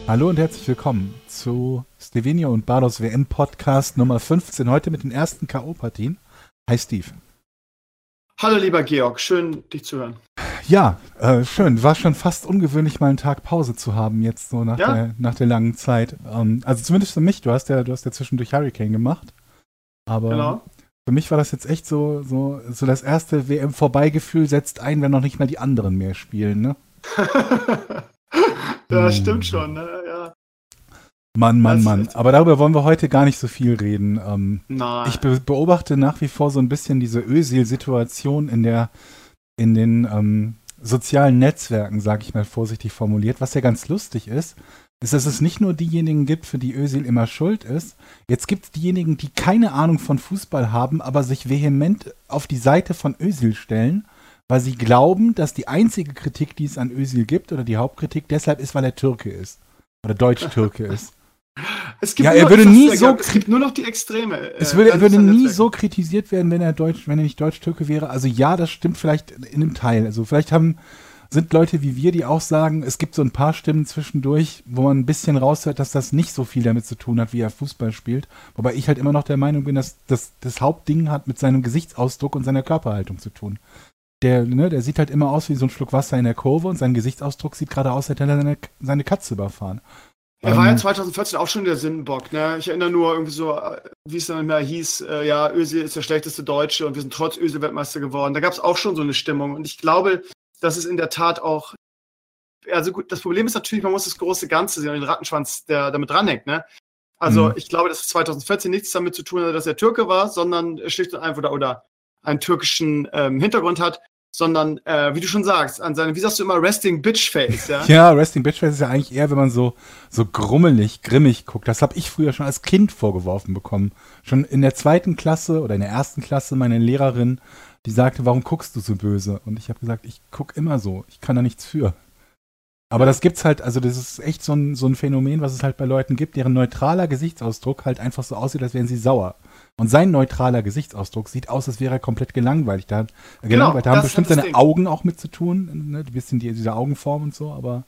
Hallo und herzlich willkommen zu Stevenio und Bardos WM Podcast Nummer 15, heute mit den ersten K.O.-Partien. Hi Steve. Hallo lieber Georg, schön dich zu hören. Ja, schön. War schon fast ungewöhnlich, mal einen Tag Pause zu haben, jetzt so nach der langen Zeit. Also zumindest für mich, du hast ja zwischendurch Hurricane gemacht. Aber genau. Für mich war das jetzt echt so das erste WM-Vorbeigefühl setzt ein, wenn noch nicht mal die anderen mehr spielen, ne? Ja, stimmt schon, ne? Ja. Mann. Aber darüber wollen wir heute gar nicht so viel reden. Nein. Ich beobachte nach wie vor so ein bisschen diese Özil-Situation in den sozialen Netzwerken, sage ich mal vorsichtig formuliert. Was ja ganz lustig ist, dass es nicht nur diejenigen gibt, für die Özil immer schuld ist. Jetzt gibt es diejenigen, die keine Ahnung von Fußball haben, aber sich vehement auf die Seite von Özil stellen, weil sie glauben, dass die einzige Kritik, die es an Özil gibt, oder die Hauptkritik, deshalb ist, weil er Türke ist. Oder Deutsch-Türke ist. Es gibt es gibt nur noch die Extreme. Er würde nie so kritisiert werden, wenn er nicht Deutsch-Türke wäre. Also ja, das stimmt vielleicht in einem Teil. Also vielleicht sind Leute wie wir, die auch sagen, es gibt so ein paar Stimmen zwischendurch, wo man ein bisschen raushört, dass das nicht so viel damit zu tun hat, wie er Fußball spielt. Wobei ich halt immer noch der Meinung bin, dass das Hauptding hat mit seinem Gesichtsausdruck und seiner Körperhaltung zu tun. Der sieht halt immer aus wie so ein Schluck Wasser in der Kurve und sein Gesichtsausdruck sieht gerade aus, als hätte er seine Katze überfahren. Er war ja 2014 auch schon der Sündenbock, ne? Ich erinnere nur irgendwie so, wie es dann immer hieß, ja, Özil ist der schlechteste Deutsche und wir sind trotz Özil Weltmeister geworden. Da gab es auch schon so eine Stimmung und ich glaube, dass es in der Tat auch, also gut, das Problem ist natürlich, man muss das große Ganze sehen und den Rattenschwanz, der damit dranhängt, ne? Also ich glaube, dass es 2014 nichts damit zu tun hat, dass er Türke war, sondern schlicht und einfach oder einen türkischen Hintergrund hat, sondern, wie du schon sagst, an seinem, wie sagst du immer, Resting Bitch Face, ja? Ja, Resting Bitch Face ist ja eigentlich eher, wenn man so grummelig, grimmig guckt. Das habe ich früher schon als Kind vorgeworfen bekommen. Schon in der 2. Klasse oder in der 1. Klasse meine Lehrerin, die sagte, warum guckst du so böse? Und ich habe gesagt, ich gucke immer so, ich kann da nichts für. Aber das gibt's halt, also das ist echt so ein Phänomen, was es halt bei Leuten gibt, deren neutraler Gesichtsausdruck halt einfach so aussieht, als wären sie sauer. Und sein neutraler Gesichtsausdruck sieht aus, als wäre er komplett gelangweilt. Da haben bestimmt seine Augen auch mit zu tun, ne? Ein bisschen diese Augenform und so, aber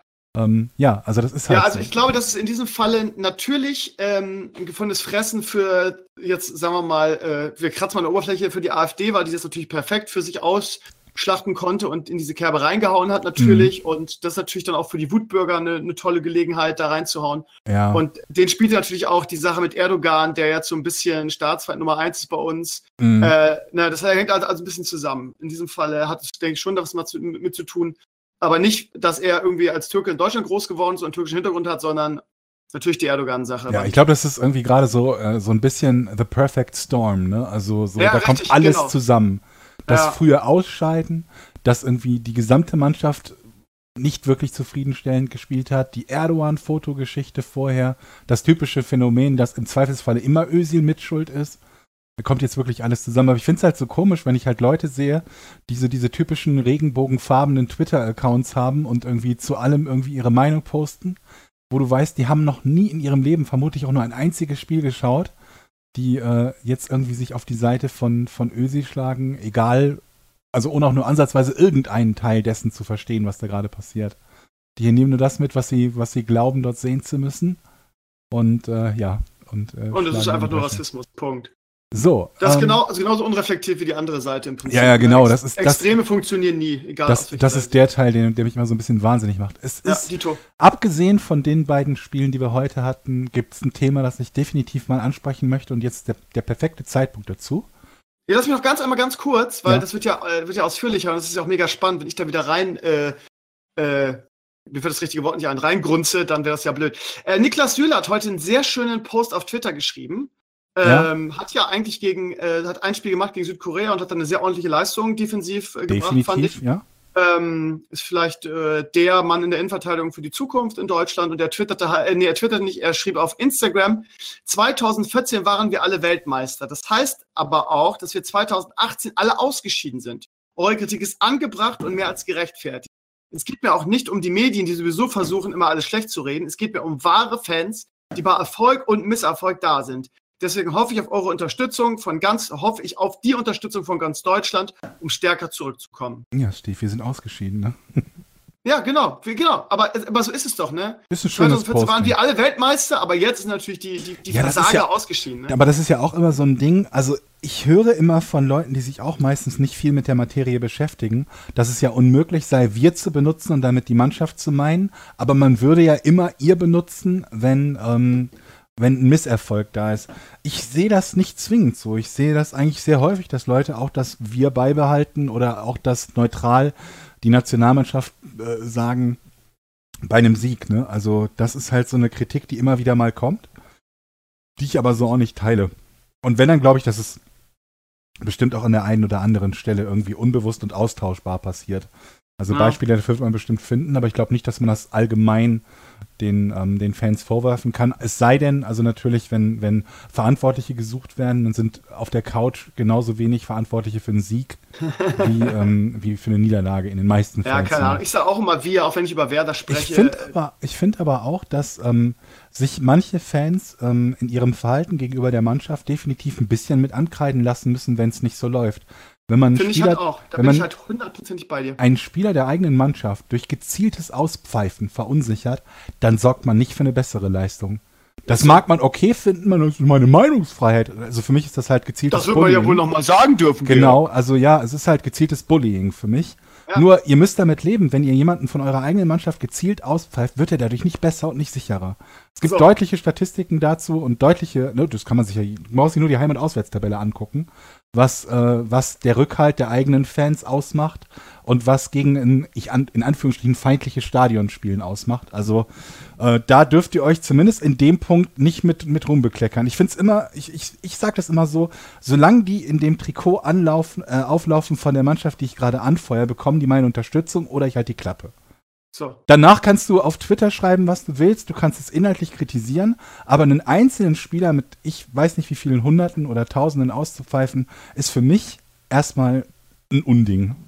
also das ist halt. Ja, also so. ich glaube, dass es in diesem Falle natürlich ein gefundenes Fressen für jetzt, sagen wir mal, wir kratzen mal an der Oberfläche für die AfD, weil die das natürlich perfekt für sich ausschlachten konnte und in diese Kerbe reingehauen hat natürlich. Und das ist natürlich dann auch für die Wutbürger eine tolle Gelegenheit, da reinzuhauen. Ja. Und den spielt natürlich auch die Sache mit Erdogan, der jetzt so ein bisschen Staatsfeind Nummer 1 ist bei uns. Das hängt also ein bisschen zusammen. In diesem Fall hat es, denke ich, schon was mit zu tun. Aber nicht, dass er irgendwie als Türke in Deutschland groß geworden ist und einen türkischen Hintergrund hat, sondern natürlich die Erdogan-Sache. Ja, ich glaube, das ist irgendwie gerade so ein bisschen the perfect storm, ne? Also so, da kommt alles zusammen. Das frühe Ausscheiden, dass irgendwie die gesamte Mannschaft nicht wirklich zufriedenstellend gespielt hat, die Erdogan-Fotogeschichte vorher, das typische Phänomen, dass im Zweifelsfalle immer Özil mitschuld ist. Da kommt jetzt wirklich alles zusammen. Aber ich finde es halt so komisch, wenn ich halt Leute sehe, die so diese typischen regenbogenfarbenen Twitter-Accounts haben und irgendwie zu allem irgendwie ihre Meinung posten, wo du weißt, die haben noch nie in ihrem Leben vermutlich auch nur ein einziges Spiel geschaut, die jetzt irgendwie sich auf die Seite von Özil schlagen, egal, also ohne auch nur ansatzweise irgendeinen Teil dessen zu verstehen, was da gerade passiert. Die hier nehmen nur das mit, was sie glauben, dort sehen zu müssen. Und Und es ist einfach nur Rassismus, Punkt. So. Das ist genauso unreflektiert wie die andere Seite im Prinzip. Ja, genau. Extreme funktionieren nie, egal. Das ist der Teil, der mich immer so ein bisschen wahnsinnig macht. Dito. Abgesehen von den beiden Spielen, die wir heute hatten, gibt es ein Thema, das ich definitiv mal ansprechen möchte und jetzt der perfekte Zeitpunkt dazu. Ja, lass mich noch ganz kurz, weil das wird ja ausführlicher und das ist ja auch mega spannend, wenn ich da wieder rein, mir fällt das richtige Wort nicht ein, reingrunze, dann wäre das ja blöd. Niklas Süle hat heute einen sehr schönen Post auf Twitter geschrieben. Hat ja eigentlich hat ein Spiel gemacht gegen Südkorea und hat dann eine sehr ordentliche Leistung defensiv gebracht, fand ich. Ja. Ist vielleicht der Mann in der Innenverteidigung für die Zukunft in Deutschland und er twitterte nicht, er schrieb auf Instagram, 2014 waren wir alle Weltmeister. Das heißt aber auch, dass wir 2018 alle ausgeschieden sind. Eure Kritik ist angebracht und mehr als gerechtfertigt. Es geht mir auch nicht um die Medien, die sowieso versuchen, immer alles schlecht zu reden. Es geht mir um wahre Fans, die bei Erfolg und Misserfolg da sind. Deswegen hoffe ich auf eure Unterstützung hoffe ich auf die Unterstützung von ganz Deutschland, um stärker zurückzukommen. Ja, Steve, wir sind ausgeschieden, ne? Ja, genau. Aber so ist es doch, ne? Ist ein schönes 2014 waren wir alle Weltmeister, aber jetzt ist natürlich die Versager ausgeschieden. Ne? Aber das ist ja auch immer so ein Ding. Also ich höre immer von Leuten, die sich auch meistens nicht viel mit der Materie beschäftigen, dass es ja unmöglich sei, wir zu benutzen und damit die Mannschaft zu meinen. Aber man würde ja immer ihr benutzen, wenn ein Misserfolg da ist. Ich sehe das nicht zwingend so. Ich sehe das eigentlich sehr häufig, dass Leute auch das Wir beibehalten oder auch das neutral die Nationalmannschaft sagen bei einem Sieg. Ne? Also das ist halt so eine Kritik, die immer wieder mal kommt, die ich aber so auch nicht teile. Und wenn, dann glaube ich, dass es bestimmt auch an der einen oder anderen Stelle irgendwie unbewusst und austauschbar passiert. Also Beispiele dafür wird man bestimmt finden, aber ich glaube nicht, dass man das allgemein den Fans vorwerfen kann. Es sei denn, also natürlich, wenn Verantwortliche gesucht werden, dann sind auf der Couch genauso wenig Verantwortliche für einen Sieg wie für eine Niederlage in den meisten Fällen. Ja, keine Ahnung. Ich sage auch immer wir, auch wenn ich über Werder spreche. Ich finde aber auch, dass sich manche Fans in ihrem Verhalten gegenüber der Mannschaft definitiv ein bisschen mit ankreiden lassen müssen, wenn es nicht so läuft. Wenn man einen Spieler, ich halt auch. Da bin ich halt 100% bei dir. Einen Spieler der eigenen Mannschaft durch gezieltes Auspfeifen verunsichert, dann sorgt man nicht für eine bessere Leistung. Das mag man okay finden, das ist meine Meinungsfreiheit. Also für mich ist das halt gezieltes Bullying. Das wird man ja wohl nochmal sagen dürfen. Genau, also ja, es ist halt gezieltes Bullying für mich. Ja. Nur, ihr müsst damit leben, wenn ihr jemanden von eurer eigenen Mannschaft gezielt auspfeift, wird er dadurch nicht besser und nicht sicherer. Es gibt deutliche Statistiken dazu und deutliche, das kann man sich man muss sich nur die Heim- und Auswärtstabelle angucken, was der Rückhalt der eigenen Fans ausmacht und was gegen in Anführungsstrichen feindliche Stadionspielen ausmacht. Also da dürft ihr euch zumindest in dem Punkt nicht mit rumbekleckern. Ich finde es immer, ich sage das immer so, solange die in dem Trikot auflaufen von der Mannschaft, die ich gerade anfeuere, bekommen die meine Unterstützung oder ich halt die Klappe. So. Danach kannst du auf Twitter schreiben, was du willst, du kannst es inhaltlich kritisieren, aber einen einzelnen Spieler mit, ich weiß nicht wie vielen Hunderten oder Tausenden auszupfeifen, ist für mich erstmal ein Unding.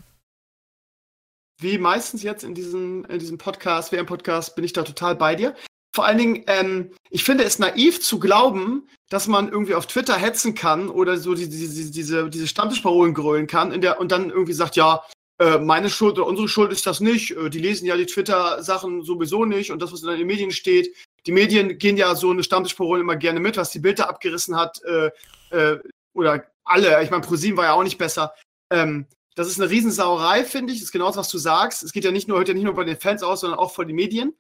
Wie meistens jetzt in diesem Podcast, WM-Podcast, bin ich da total bei dir. Vor allen Dingen, ich finde es naiv zu glauben, dass man irgendwie auf Twitter hetzen kann oder so diese Stammtischparolen grölen kann und dann irgendwie sagt, ja, meine Schuld oder unsere Schuld ist das nicht. Die lesen ja die Twitter-Sachen sowieso nicht und das, was in den Medien steht. Die Medien gehen ja so eine Stammtischparole immer gerne mit, was die Bild da abgerissen hat. Oder alle. Ich meine, ProSieben war ja auch nicht besser. Das ist eine Riesensauerei, finde ich. Das ist genau das, was du sagst. Es hört ja nicht nur bei den Fans aus, sondern auch vor den Medien.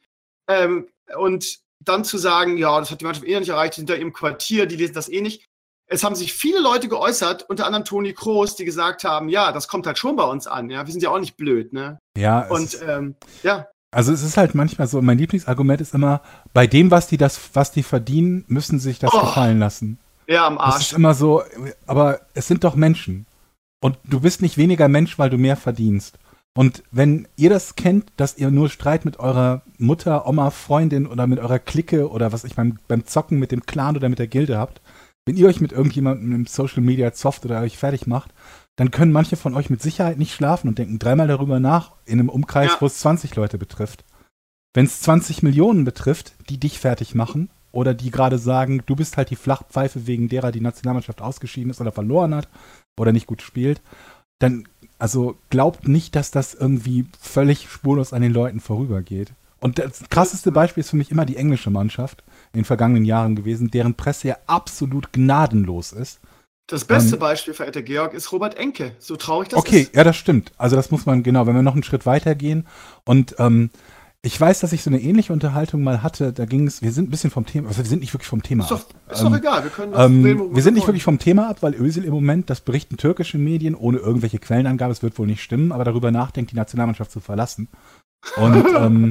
Und dann zu sagen, ja, das hat die Mannschaft eh nicht erreicht, die sind da im Quartier, die lesen das eh nicht. Es haben sich viele Leute geäußert, unter anderem Toni Kroos, die gesagt haben, ja, das kommt halt schon bei uns an. Ja, wir sind ja auch nicht blöd, ne? Ja. Ja. Also es ist halt manchmal so, mein Lieblingsargument ist immer, bei dem, was die verdienen, müssen sie sich das gefallen lassen. Ja, am Arsch. Das ist immer so, aber es sind doch Menschen. Und du bist nicht weniger Mensch, weil du mehr verdienst. Und wenn ihr das kennt, dass ihr nur Streit mit eurer Mutter, Oma, Freundin oder mit eurer Clique oder was ich beim Zocken mit dem Clan oder mit der Gilde habt, wenn ihr euch mit irgendjemandem im Social Media zofft oder euch fertig macht, dann können manche von euch mit Sicherheit nicht schlafen und denken dreimal darüber nach, in einem Umkreis, wo es 20 Leute betrifft. Wenn es 20 Millionen betrifft, die dich fertig machen oder die gerade sagen, du bist halt die Flachpfeife, wegen derer die Nationalmannschaft ausgeschieden ist oder verloren hat oder nicht gut spielt, dann, also glaubt nicht, dass das irgendwie völlig spurlos an den Leuten vorübergeht. Und das krasseste Beispiel ist für mich immer die englische Mannschaft in den vergangenen Jahren gewesen, deren Presse ja absolut gnadenlos ist. Das beste Beispiel, verehrter Georg, ist Robert Enke. So traurig das ist. Okay, ja, das stimmt. Also das muss man, genau, wenn wir noch einen Schritt weiter gehen. Und ich weiß, dass ich so eine ähnliche Unterhaltung mal hatte, da ging es, wir sind ein bisschen vom Thema, also wir sind nicht wirklich vom Thema ab. Ist doch egal, wir können das reden, wir sind nicht wirklich vom Thema ab, weil Özil im Moment, das berichten türkische Medien, ohne irgendwelche Quellenangabe, es wird wohl nicht stimmen, aber darüber nachdenkt, die Nationalmannschaft zu verlassen. Und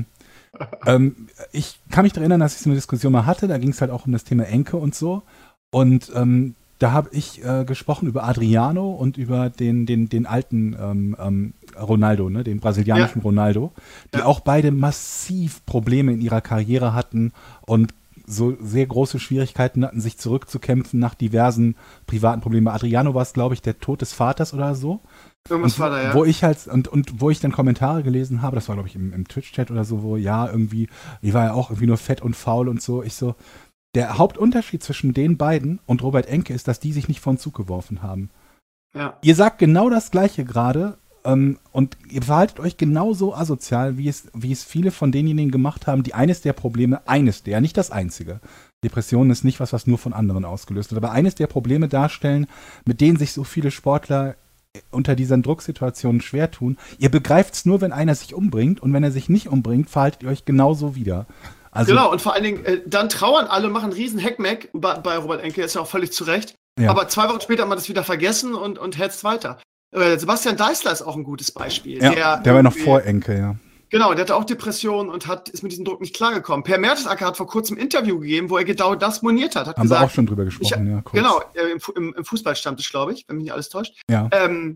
ich kann mich daran erinnern, dass ich so eine Diskussion mal hatte, da ging es halt auch um das Thema Enke und so. Und da habe ich gesprochen über Adriano und über den alten Ronaldo, ne, den brasilianischen Ronaldo, die auch beide massiv Probleme in ihrer Karriere hatten und so sehr große Schwierigkeiten hatten, sich zurückzukämpfen nach diversen privaten Problemen. Bei Adriano war es, glaube ich, der Tod des Vaters oder so. Vater, ja. Wo ich halt, und wo ich dann Kommentare gelesen habe, das war, glaube ich, im Twitch-Chat oder so, wo ja, irgendwie, ich war ja auch irgendwie nur fett und faul und so. Ich so, der Hauptunterschied zwischen den beiden und Robert Enke ist, dass die sich nicht vom Zug geworfen haben. Ja. Ihr sagt genau das Gleiche gerade Und ihr verhaltet euch genauso asozial, wie es viele von denjenigen gemacht haben, die eines der, nicht das einzige. Depression ist nicht was nur von anderen ausgelöst wird, aber eines der Probleme darstellen, mit denen sich so viele Sportler unter diesen Drucksituationen schwer tun. Ihr begreift es nur, wenn einer sich umbringt, und wenn er sich nicht umbringt, verhaltet ihr euch genauso wieder. Also, genau, und vor allen Dingen, dann trauern alle, machen einen riesen Heckmeck bei Robert Enke, ist ja auch völlig zu Recht. Ja. Aber 2 Wochen später hat man das wieder vergessen und hetzt weiter. Sebastian Deißler ist auch ein gutes Beispiel. Ja, der war noch vor Enke, ja. Genau, der hatte auch Depressionen und ist mit diesem Druck nicht klargekommen. Per Mertesacker hat vor kurzem ein Interview gegeben, wo er genau das moniert hat. Haben wir auch schon drüber gesprochen, ja. Kurz. Genau, im Fußballstammtisch, glaube ich, wenn mich nicht alles täuscht. Ja.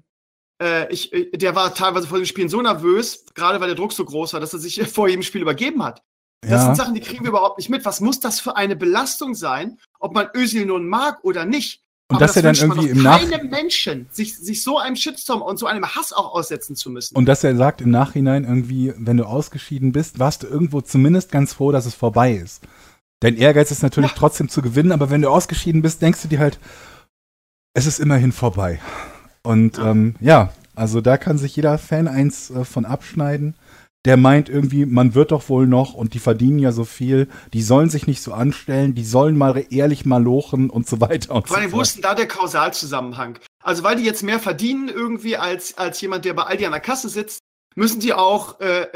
Der war teilweise vor den Spielen so nervös, gerade weil der Druck so groß war, dass er sich vor jedem Spiel übergeben hat. Das sind Sachen, die kriegen wir überhaupt nicht mit. Was muss das für eine Belastung sein, ob man Özil nun mag oder nicht? Und dass er dann irgendwie im keinem Menschen sich so einem Shitstorm und so einem Hass auch aussetzen zu müssen. Und dass er sagt im Nachhinein irgendwie, wenn du ausgeschieden bist, warst du irgendwo zumindest ganz froh, dass es vorbei ist. Dein Ehrgeiz ist natürlich trotzdem zu gewinnen, aber wenn du ausgeschieden bist, denkst du dir halt, es ist immerhin vorbei. Und also da kann sich jeder Fan eins von abschneiden. Der meint irgendwie, man wird doch wohl noch, und die verdienen ja so viel, die sollen sich nicht so anstellen, die sollen mal ehrlich malochen und so weiter und so fort. Vor allem, wo ist denn da der Kausalzusammenhang? Also, weil die jetzt mehr verdienen irgendwie als jemand, der bei Aldi an der Kasse sitzt, müssen die auch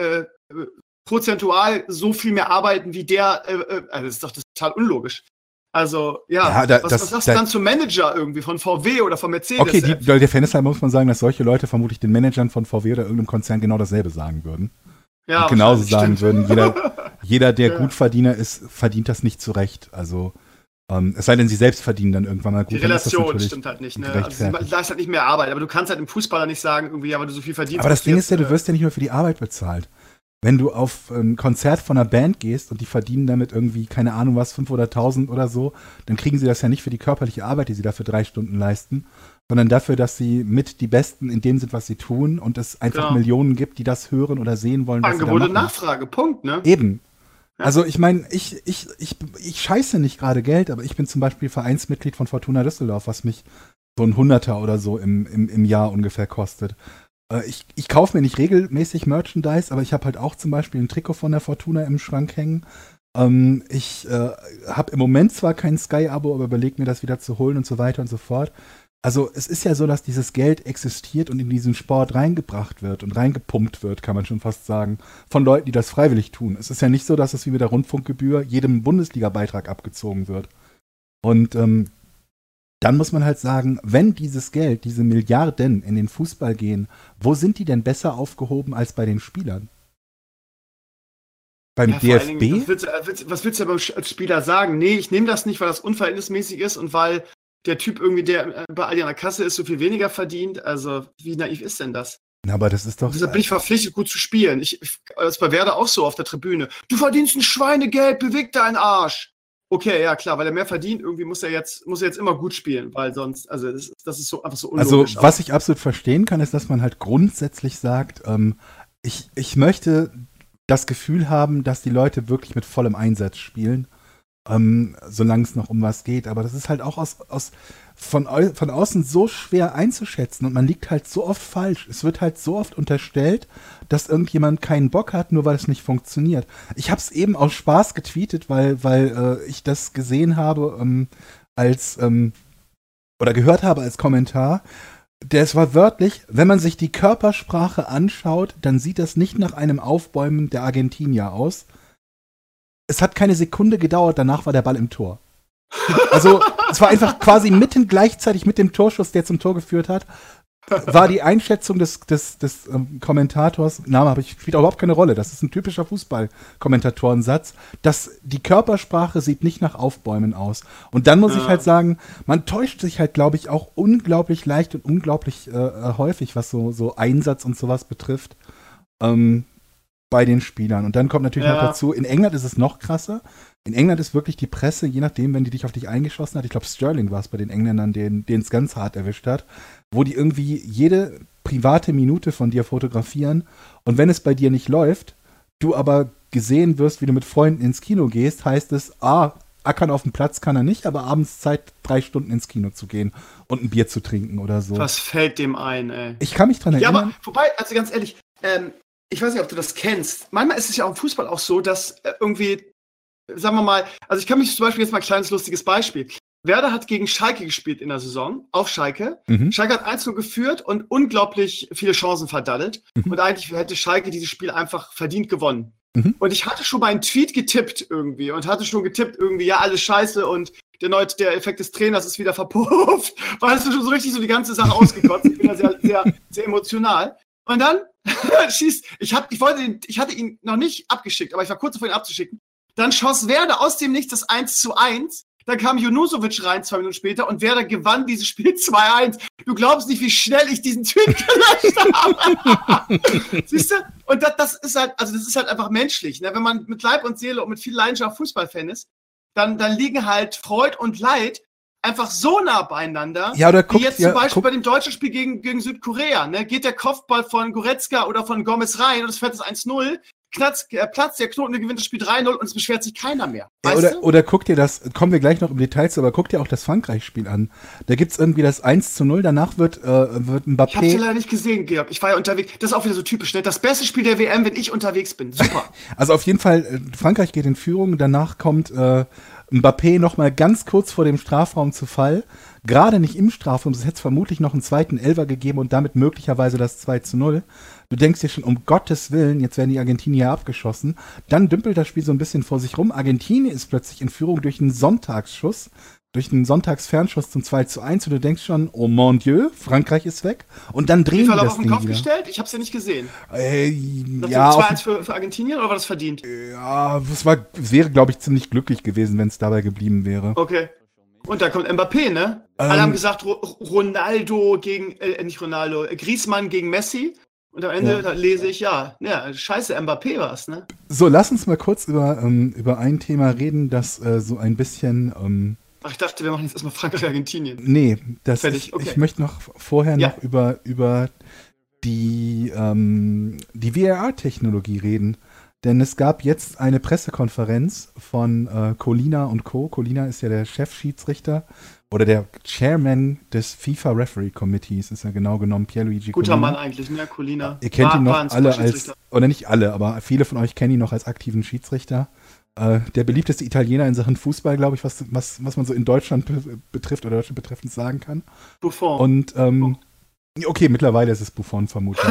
prozentual so viel mehr arbeiten wie der, also das ist doch total unlogisch. Also, was sagst du dann zum Manager irgendwie von VW oder von Mercedes? Okay, der Fairness halber muss man sagen, dass solche Leute vermutlich den Managern von VW oder irgendeinem Konzern genau dasselbe sagen würden. Ja, und genauso sagen würden, jeder, der Gutverdiener ist, verdient das nicht zurecht. Also, es sei denn, sie selbst verdienen dann irgendwann mal gut. Die Relation stimmt halt nicht, ne? Also, da ist halt nicht mehr Arbeit, aber du kannst halt im Fußballer nicht sagen, irgendwie, ja, weil du so viel verdienst. Aber das Ding ist ja, du wirst ja nicht nur für die Arbeit bezahlt. Wenn du auf ein Konzert von einer Band gehst und die verdienen damit irgendwie, keine Ahnung was, 5 oder 1000 oder so, dann kriegen sie das ja nicht für die körperliche Arbeit, die sie dafür 3 Stunden leisten, sondern dafür, dass sie mit die Besten in dem sind, was sie tun, und es einfach Millionen gibt, die das hören oder sehen wollen, was Angebot sie und Nachfrage, Punkt, ne? Eben. Ja. Also ich meine, ich scheiße nicht gerade Geld, aber ich bin zum Beispiel Vereinsmitglied von Fortuna Düsseldorf, was mich so ein Hunderter oder so im Jahr ungefähr kostet. Ich kaufe mir nicht regelmäßig Merchandise, aber ich habe halt auch zum Beispiel ein Trikot von der Fortuna im Schrank hängen. Ich habe im Moment zwar kein Sky-Abo, aber überlege mir das wieder zu holen und so weiter und so fort. Also es ist ja so, dass dieses Geld existiert und in diesen Sport reingebracht wird und reingepumpt wird, kann man schon fast sagen, von Leuten, die das freiwillig tun. Es ist ja nicht so, dass es wie mit der Rundfunkgebühr jedem Bundesliga-Beitrag abgezogen wird. Und dann muss man halt sagen, wenn dieses Geld, diese Milliarden in den Fußball gehen, wo sind die denn besser aufgehoben als bei den Spielern? Beim DFB? Dingen, was willst du aber als Spieler sagen? Nee, ich nehme das nicht, weil das unverhältnismäßig ist und weil der Typ irgendwie, der bei Aldi an der Kasse ist, so viel weniger verdient. Also, wie naiv ist denn das? Na, aber das ist doch... Deshalb bin ich verpflichtet, gut zu spielen. Das ist bei Werder auch so auf der Tribüne. Du verdienst ein Schweinegeld, beweg deinen Arsch. Okay, ja klar, weil er mehr verdient, irgendwie muss er jetzt immer gut spielen, weil sonst, also das ist so einfach so unlogisch. Also, was ich absolut verstehen kann, ist, dass man halt grundsätzlich sagt, ich möchte das Gefühl haben, dass die Leute wirklich mit vollem Einsatz spielen, solange es noch um was geht. Aber das ist halt auch von außen so schwer einzuschätzen und man liegt halt so oft falsch. Es wird halt so oft unterstellt, dass irgendjemand keinen Bock hat, nur weil es nicht funktioniert. Ich habe es eben aus Spaß getweetet, weil ich das gesehen habe oder gehört habe als Kommentar. Das war wörtlich, wenn man sich die Körpersprache anschaut, dann sieht das nicht nach einem Aufbäumen der Argentinier aus. Es hat keine Sekunde gedauert, danach war der Ball im Tor. Also, es war einfach quasi mitten gleichzeitig mit dem Torschuss, der zum Tor geführt hat, war die Einschätzung des Kommentators, Name spielt auch überhaupt keine Rolle, das ist ein typischer Fußball-Kommentatorensatz, dass die Körpersprache sieht nicht nach Aufbäumen aus. Und dann muss ich halt sagen, man täuscht sich halt, glaube ich, auch unglaublich leicht und unglaublich häufig, was so Einsatz und sowas betrifft, bei den Spielern. Und dann kommt natürlich noch dazu, in England ist es noch krasser. In England ist wirklich die Presse, je nachdem, wenn die dich auf dich eingeschossen hat, ich glaube Sterling war es bei den Engländern, denen es ganz hart erwischt hat, wo die irgendwie jede private Minute von dir fotografieren und wenn es bei dir nicht läuft, du aber gesehen wirst, wie du mit Freunden ins Kino gehst, heißt es, ackern auf dem Platz kann er nicht, aber abends Zeit, 3 Stunden ins Kino zu gehen und ein Bier zu trinken oder so. Was fällt dem ein, ey? Ich kann mich dran erinnern. Ja, aber wobei, also ganz ehrlich, ich weiß nicht, ob du das kennst. Manchmal ist es ja auch im Fußball auch so, dass irgendwie, sagen wir mal, also ich kann mich zum Beispiel jetzt mal ein kleines lustiges Beispiel. Werder hat gegen Schalke gespielt in der Saison, auf Schalke. Schalke hat 1-0 geführt und unglaublich viele Chancen verdaddelt. Und eigentlich hätte Schalke dieses Spiel einfach verdient gewonnen. Und ich hatte schon mal einen Tweet getippt irgendwie und hatte schon getippt irgendwie, ja, alles scheiße und der Effekt des Trainers ist wieder verpufft. War schon so richtig so die ganze Sache ausgekotzt. Ich bin da sehr, sehr, sehr emotional. Und dann ich hatte ihn noch nicht abgeschickt, aber ich war kurz davor, ihn abzuschicken. Dann schoss Werder aus dem Nichts das 1:1. Dann kam Junusovic rein 2 Minuten später und Werder gewann dieses Spiel 2:1. Du glaubst nicht, wie schnell ich diesen Tweet gelöscht habe. Siehst du? Und das ist halt einfach menschlich. Ne? Wenn man mit Leib und Seele und mit viel Leidenschaft Fußballfan ist, dann liegen halt Freud und Leid einfach so nah beieinander, ja, oder wie jetzt zum Beispiel bei dem deutschen Spiel gegen Südkorea. Ne? Geht der Kopfball von Goretzka oder von Gomez rein und es fällt das 1:0, platzt der Knoten, der gewinnt das Spiel 3:0 und es beschwert sich keiner mehr. Ja, oder guck dir das, kommen wir gleich noch im Detail zu, aber guck dir auch das Frankreich-Spiel an. Da gibt's irgendwie das 1:0, danach wird Mbappé... Ich hab's ja leider nicht gesehen, Georg. Ich war ja unterwegs. Das ist auch wieder so typisch, ne? Das beste Spiel der WM, wenn ich unterwegs bin. Super. Also auf jeden Fall, Frankreich geht in Führung, danach kommt Mbappé noch mal ganz kurz vor dem Strafraum zu Fall. Gerade nicht im Strafraum, es hätte vermutlich noch einen zweiten Elfer gegeben und damit möglicherweise das 2:0. Du denkst dir schon, um Gottes Willen, jetzt werden die Argentinier abgeschossen. Dann dümpelt das Spiel so ein bisschen vor sich rum. Argentinien ist plötzlich in Führung durch einen Sonntagsschuss, durch einen Sonntagsfernschuss zum 2:1 und du denkst schon, oh mon Dieu, Frankreich ist weg. Und dann drehen die das auf den Kopf gestellt? Ich hab's ja nicht gesehen. Ja, 2:1 für Argentinien oder war das verdient? Ja, es wäre, glaube ich, ziemlich glücklich gewesen, wenn es dabei geblieben wäre. Okay. Und da kommt Mbappé, ne? Alle haben gesagt, Ronaldo gegen, nicht Ronaldo, Griezmann gegen Messi. Und am Ende da lese ich, scheiße, Mbappé war's, ne? So, lass uns mal kurz über ein Thema reden, das so ein bisschen... Ach, ich dachte, wir machen jetzt erstmal Frankreich-Argentinien. Nee, Okay. Ich möchte noch vorher noch über die VAR-Technologie reden. Denn es gab jetzt eine Pressekonferenz von Colina und Co. Colina ist ja der Chefschiedsrichter oder der Chairman des FIFA Referee Committees, ist ja genau genommen Pierluigi Colina. Guter Mann eigentlich, ne, Colina. Ihr kennt ihn noch alle als, oder nicht alle, aber viele von euch kennen ihn noch als aktiven Schiedsrichter. Der beliebteste Italiener in Sachen Fußball, glaube ich, was man so in Deutschland betrifft oder Deutschland betreffend sagen kann. Buffon. Und, okay, mittlerweile ist es Buffon vermutlich.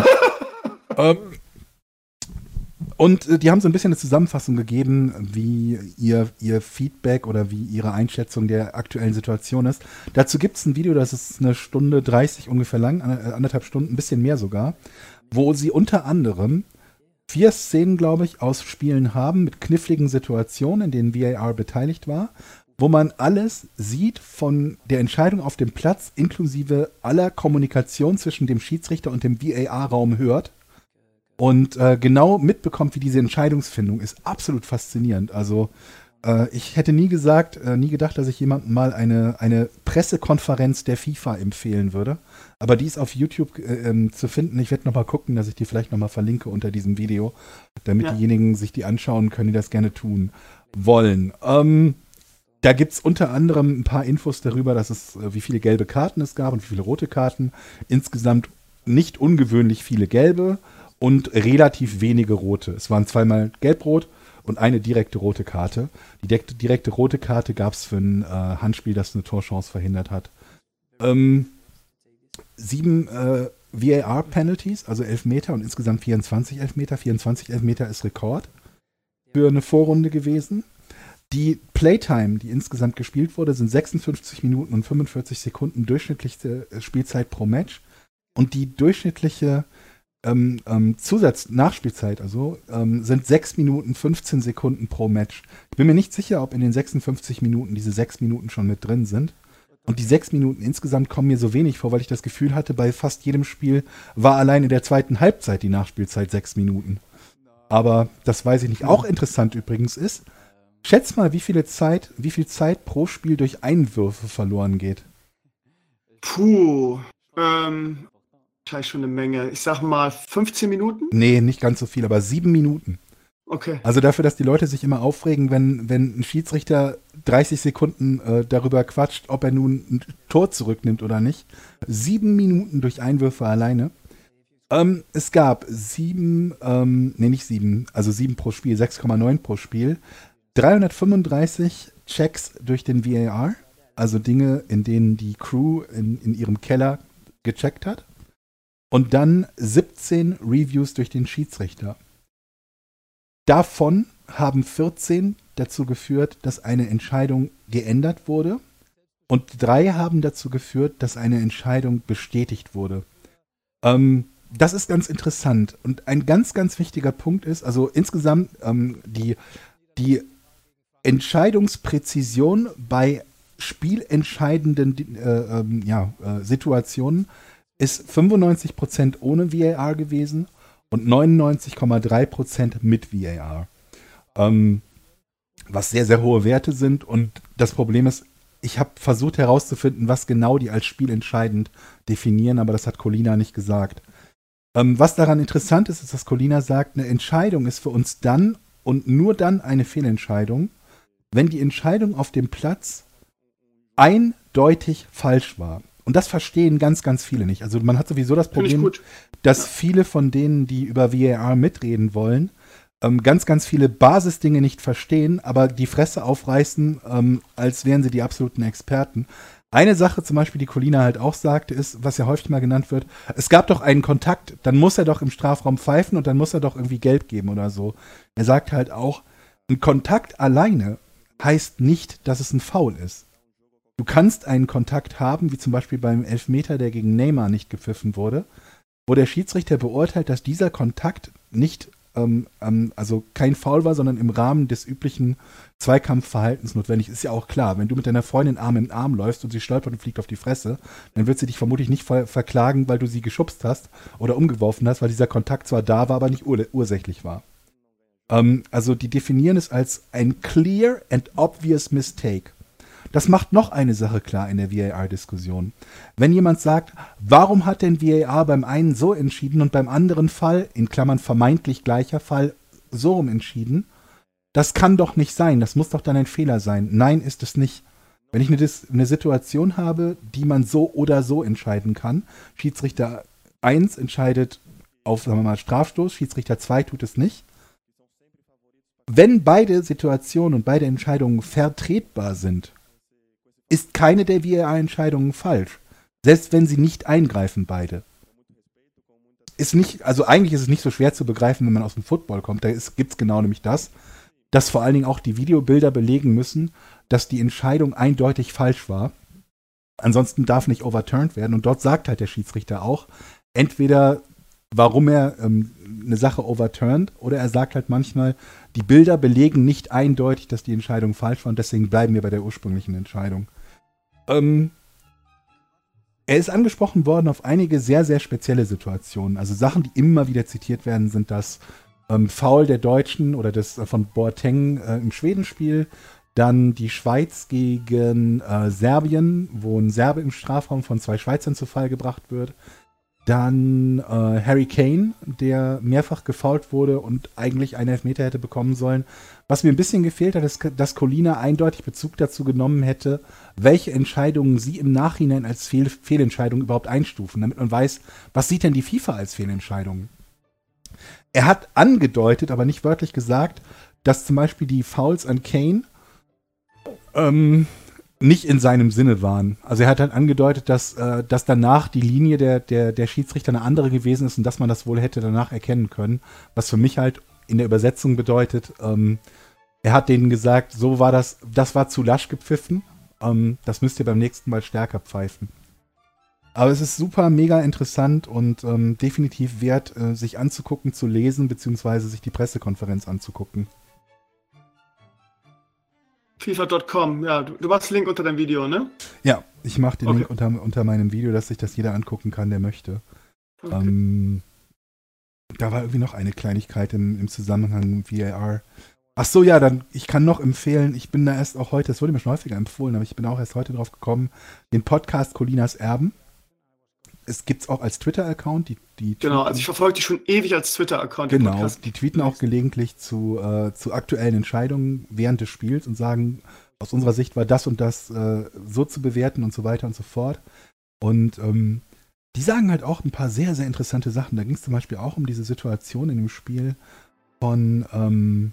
Und die haben so ein bisschen eine Zusammenfassung gegeben, wie ihr Feedback oder wie ihre Einschätzung der aktuellen Situation ist. Dazu gibt es ein Video, das ist 1:30 ungefähr lang, 1,5 Stunden, ein bisschen mehr sogar, wo sie unter anderem 4 Szenen, glaube ich, aus Spielen haben mit kniffligen Situationen, in denen VAR beteiligt war, wo man alles sieht von der Entscheidung auf dem Platz inklusive aller Kommunikation zwischen dem Schiedsrichter und dem VAR-Raum hört. Und genau mitbekommt, wie diese Entscheidungsfindung ist. Absolut faszinierend. Also ich hätte nie gedacht, dass ich jemandem mal eine Pressekonferenz der FIFA empfehlen würde. Aber die ist auf YouTube zu finden. Ich werde nochmal gucken, dass ich die vielleicht nochmal verlinke unter diesem Video, damit diejenigen sich die anschauen können, die das gerne tun wollen. Da gibt es unter anderem ein paar Infos darüber, dass wie viele gelbe Karten es gab und wie viele rote Karten. Insgesamt nicht ungewöhnlich viele gelbe und relativ wenige rote. Es waren 2-mal gelb-rot und eine direkte rote Karte. Die direkte rote Karte gab es für ein Handspiel, das eine Torchance verhindert hat. 7 VAR-Penalties, also Elfmeter und insgesamt 24 Elfmeter. 24 Elfmeter ist Rekord für eine Vorrunde gewesen. Die Playtime, die insgesamt gespielt wurde, sind 56 Minuten und 45 Sekunden durchschnittliche Spielzeit pro Match. Und die durchschnittliche Nachspielzeit sind 6 Minuten 15 Sekunden pro Match. Ich bin mir nicht sicher, ob in den 56 Minuten diese 6 Minuten schon mit drin sind. Und die 6 Minuten insgesamt kommen mir so wenig vor, weil ich das Gefühl hatte, bei fast jedem Spiel war allein in der zweiten Halbzeit die Nachspielzeit 6 Minuten. Aber das weiß ich nicht. Auch interessant übrigens ist, schätz mal, wie viel Zeit pro Spiel durch Einwürfe verloren geht. Wahrscheinlich schon eine Menge. Ich sag mal 15 Minuten? Nee, nicht ganz so viel, aber 7 Minuten. Okay. Also dafür, dass die Leute sich immer aufregen, wenn ein Schiedsrichter 30 Sekunden darüber quatscht, ob er nun ein Tor zurücknimmt oder nicht. 7 Minuten durch Einwürfe alleine. Es gab 7 pro Spiel, 6,9 pro Spiel. 335 Checks durch den VAR, also Dinge, in denen die Crew in ihrem Keller gecheckt hat. Und dann 17 Reviews durch den Schiedsrichter. Davon haben 14 dazu geführt, dass eine Entscheidung geändert wurde. Und 3 haben dazu geführt, dass eine Entscheidung bestätigt wurde. Das ist ganz interessant. Und ein ganz, ganz wichtiger Punkt ist, also insgesamt die Entscheidungspräzision bei spielentscheidenden Situationen ist 95% ohne VAR gewesen und 99,3% mit VAR. Was sehr, sehr hohe Werte sind. Und das Problem ist, ich habe versucht herauszufinden, was genau die als spielentscheidend definieren, aber das hat Colina nicht gesagt. Was daran interessant ist, ist, dass Colina sagt, eine Entscheidung ist für uns dann und nur dann eine Fehlentscheidung, wenn die Entscheidung auf dem Platz eindeutig falsch war. Und das verstehen ganz, ganz viele nicht. Also man hat sowieso das Problem, dass viele von denen, die über VAR mitreden wollen, ganz, ganz viele Basisdinge nicht verstehen, aber die Fresse aufreißen, als wären sie die absoluten Experten. Eine Sache zum Beispiel, die Colina halt auch sagte, ist, was ja häufig mal genannt wird, es gab doch einen Kontakt, dann muss er doch im Strafraum pfeifen und dann muss er doch irgendwie Geld geben oder so. Er sagt halt auch, ein Kontakt alleine heißt nicht, dass es ein Foul ist. Du kannst einen Kontakt haben, wie zum Beispiel beim Elfmeter, der gegen Neymar nicht gepfiffen wurde, wo der Schiedsrichter beurteilt, dass dieser Kontakt nicht, also kein Foul war, sondern im Rahmen des üblichen Zweikampfverhaltens notwendig. Ist ja auch klar, wenn du mit deiner Freundin Arm in Arm läufst und sie stolpert und fliegt auf die Fresse, dann wird sie dich vermutlich nicht verklagen, weil du sie geschubst hast oder umgeworfen hast, weil dieser Kontakt zwar da war, aber nicht ursächlich war. Also die definieren es als ein clear and obvious mistake. Das macht noch eine Sache klar in der VAR-Diskussion. Wenn jemand sagt, warum hat denn VAR beim einen so entschieden und beim anderen Fall, in Klammern vermeintlich gleicher Fall, so rum entschieden, das kann doch nicht sein, das muss doch dann ein Fehler sein. Nein, ist es nicht. Wenn ich eine Situation habe, die man so oder so entscheiden kann, Schiedsrichter 1 entscheidet auf, sagen wir mal, Strafstoß, Schiedsrichter 2 tut es nicht. Wenn beide Situationen und beide Entscheidungen vertretbar sind, ist keine der VAR-Entscheidungen falsch. Selbst wenn sie nicht eingreifen, beide. Also eigentlich ist es nicht so schwer zu begreifen, wenn man aus dem Football kommt. Da gibt es genau nämlich das, dass vor allen Dingen auch die Videobilder belegen müssen, dass die Entscheidung eindeutig falsch war. Ansonsten darf nicht overturned werden. Und dort sagt halt der Schiedsrichter auch, entweder warum er eine Sache overturnt, oder er sagt halt manchmal, die Bilder belegen nicht eindeutig, dass die Entscheidung falsch war und deswegen bleiben wir bei der ursprünglichen Entscheidung. Er ist angesprochen worden auf einige sehr, sehr spezielle Situationen. Also Sachen, die immer wieder zitiert werden, sind das Foul der Deutschen oder das von Boateng im Schwedenspiel. Dann die Schweiz gegen Serbien, wo ein Serbe im Strafraum von 2 Schweizern zu Fall gebracht wird. Dann Harry Kane, der mehrfach gefoult wurde und eigentlich einen Elfmeter hätte bekommen sollen. Was mir ein bisschen gefehlt hat, ist, dass Colina eindeutig Bezug dazu genommen hätte, welche Entscheidungen sie im Nachhinein als Fehlentscheidung überhaupt einstufen, damit man weiß, was sieht denn die FIFA als Fehlentscheidungen. Er hat angedeutet, aber nicht wörtlich gesagt, dass zum Beispiel die Fouls an Kane nicht in seinem Sinne waren. Also er hat halt angedeutet, dass danach die Linie der Schiedsrichter eine andere gewesen ist und dass man das wohl hätte danach erkennen können. Was für mich halt in der Übersetzung bedeutet, er hat denen gesagt, so war das war zu lasch gepfiffen, das müsst ihr beim nächsten Mal stärker pfeifen. Aber es ist super, mega interessant und definitiv wert, sich anzugucken, zu lesen, beziehungsweise sich die Pressekonferenz anzugucken. FIFA.com, ja, du machst den Link unter deinem Video, ne? Ja, ich mache den Link unter meinem Video, dass sich das jeder angucken kann, der möchte. Okay. Da war irgendwie noch eine Kleinigkeit im Zusammenhang mit VAR. Ach so, ja, dann, ich kann noch empfehlen, ich bin da erst auch heute, das wurde mir schon häufiger empfohlen, aber ich bin auch erst heute drauf gekommen, den Podcast Colinas Erben. es gibt's auch als Twitter-Account. Genau, also ich verfolge die schon ewig als Twitter-Account. Genau, die tweeten auch gelegentlich zu aktuellen Entscheidungen während des Spiels und sagen, aus unserer Sicht war das und das so zu bewerten und so weiter und so fort. Und die sagen halt auch ein paar sehr, sehr interessante Sachen. Da ging es zum Beispiel auch um diese Situation in dem Spiel von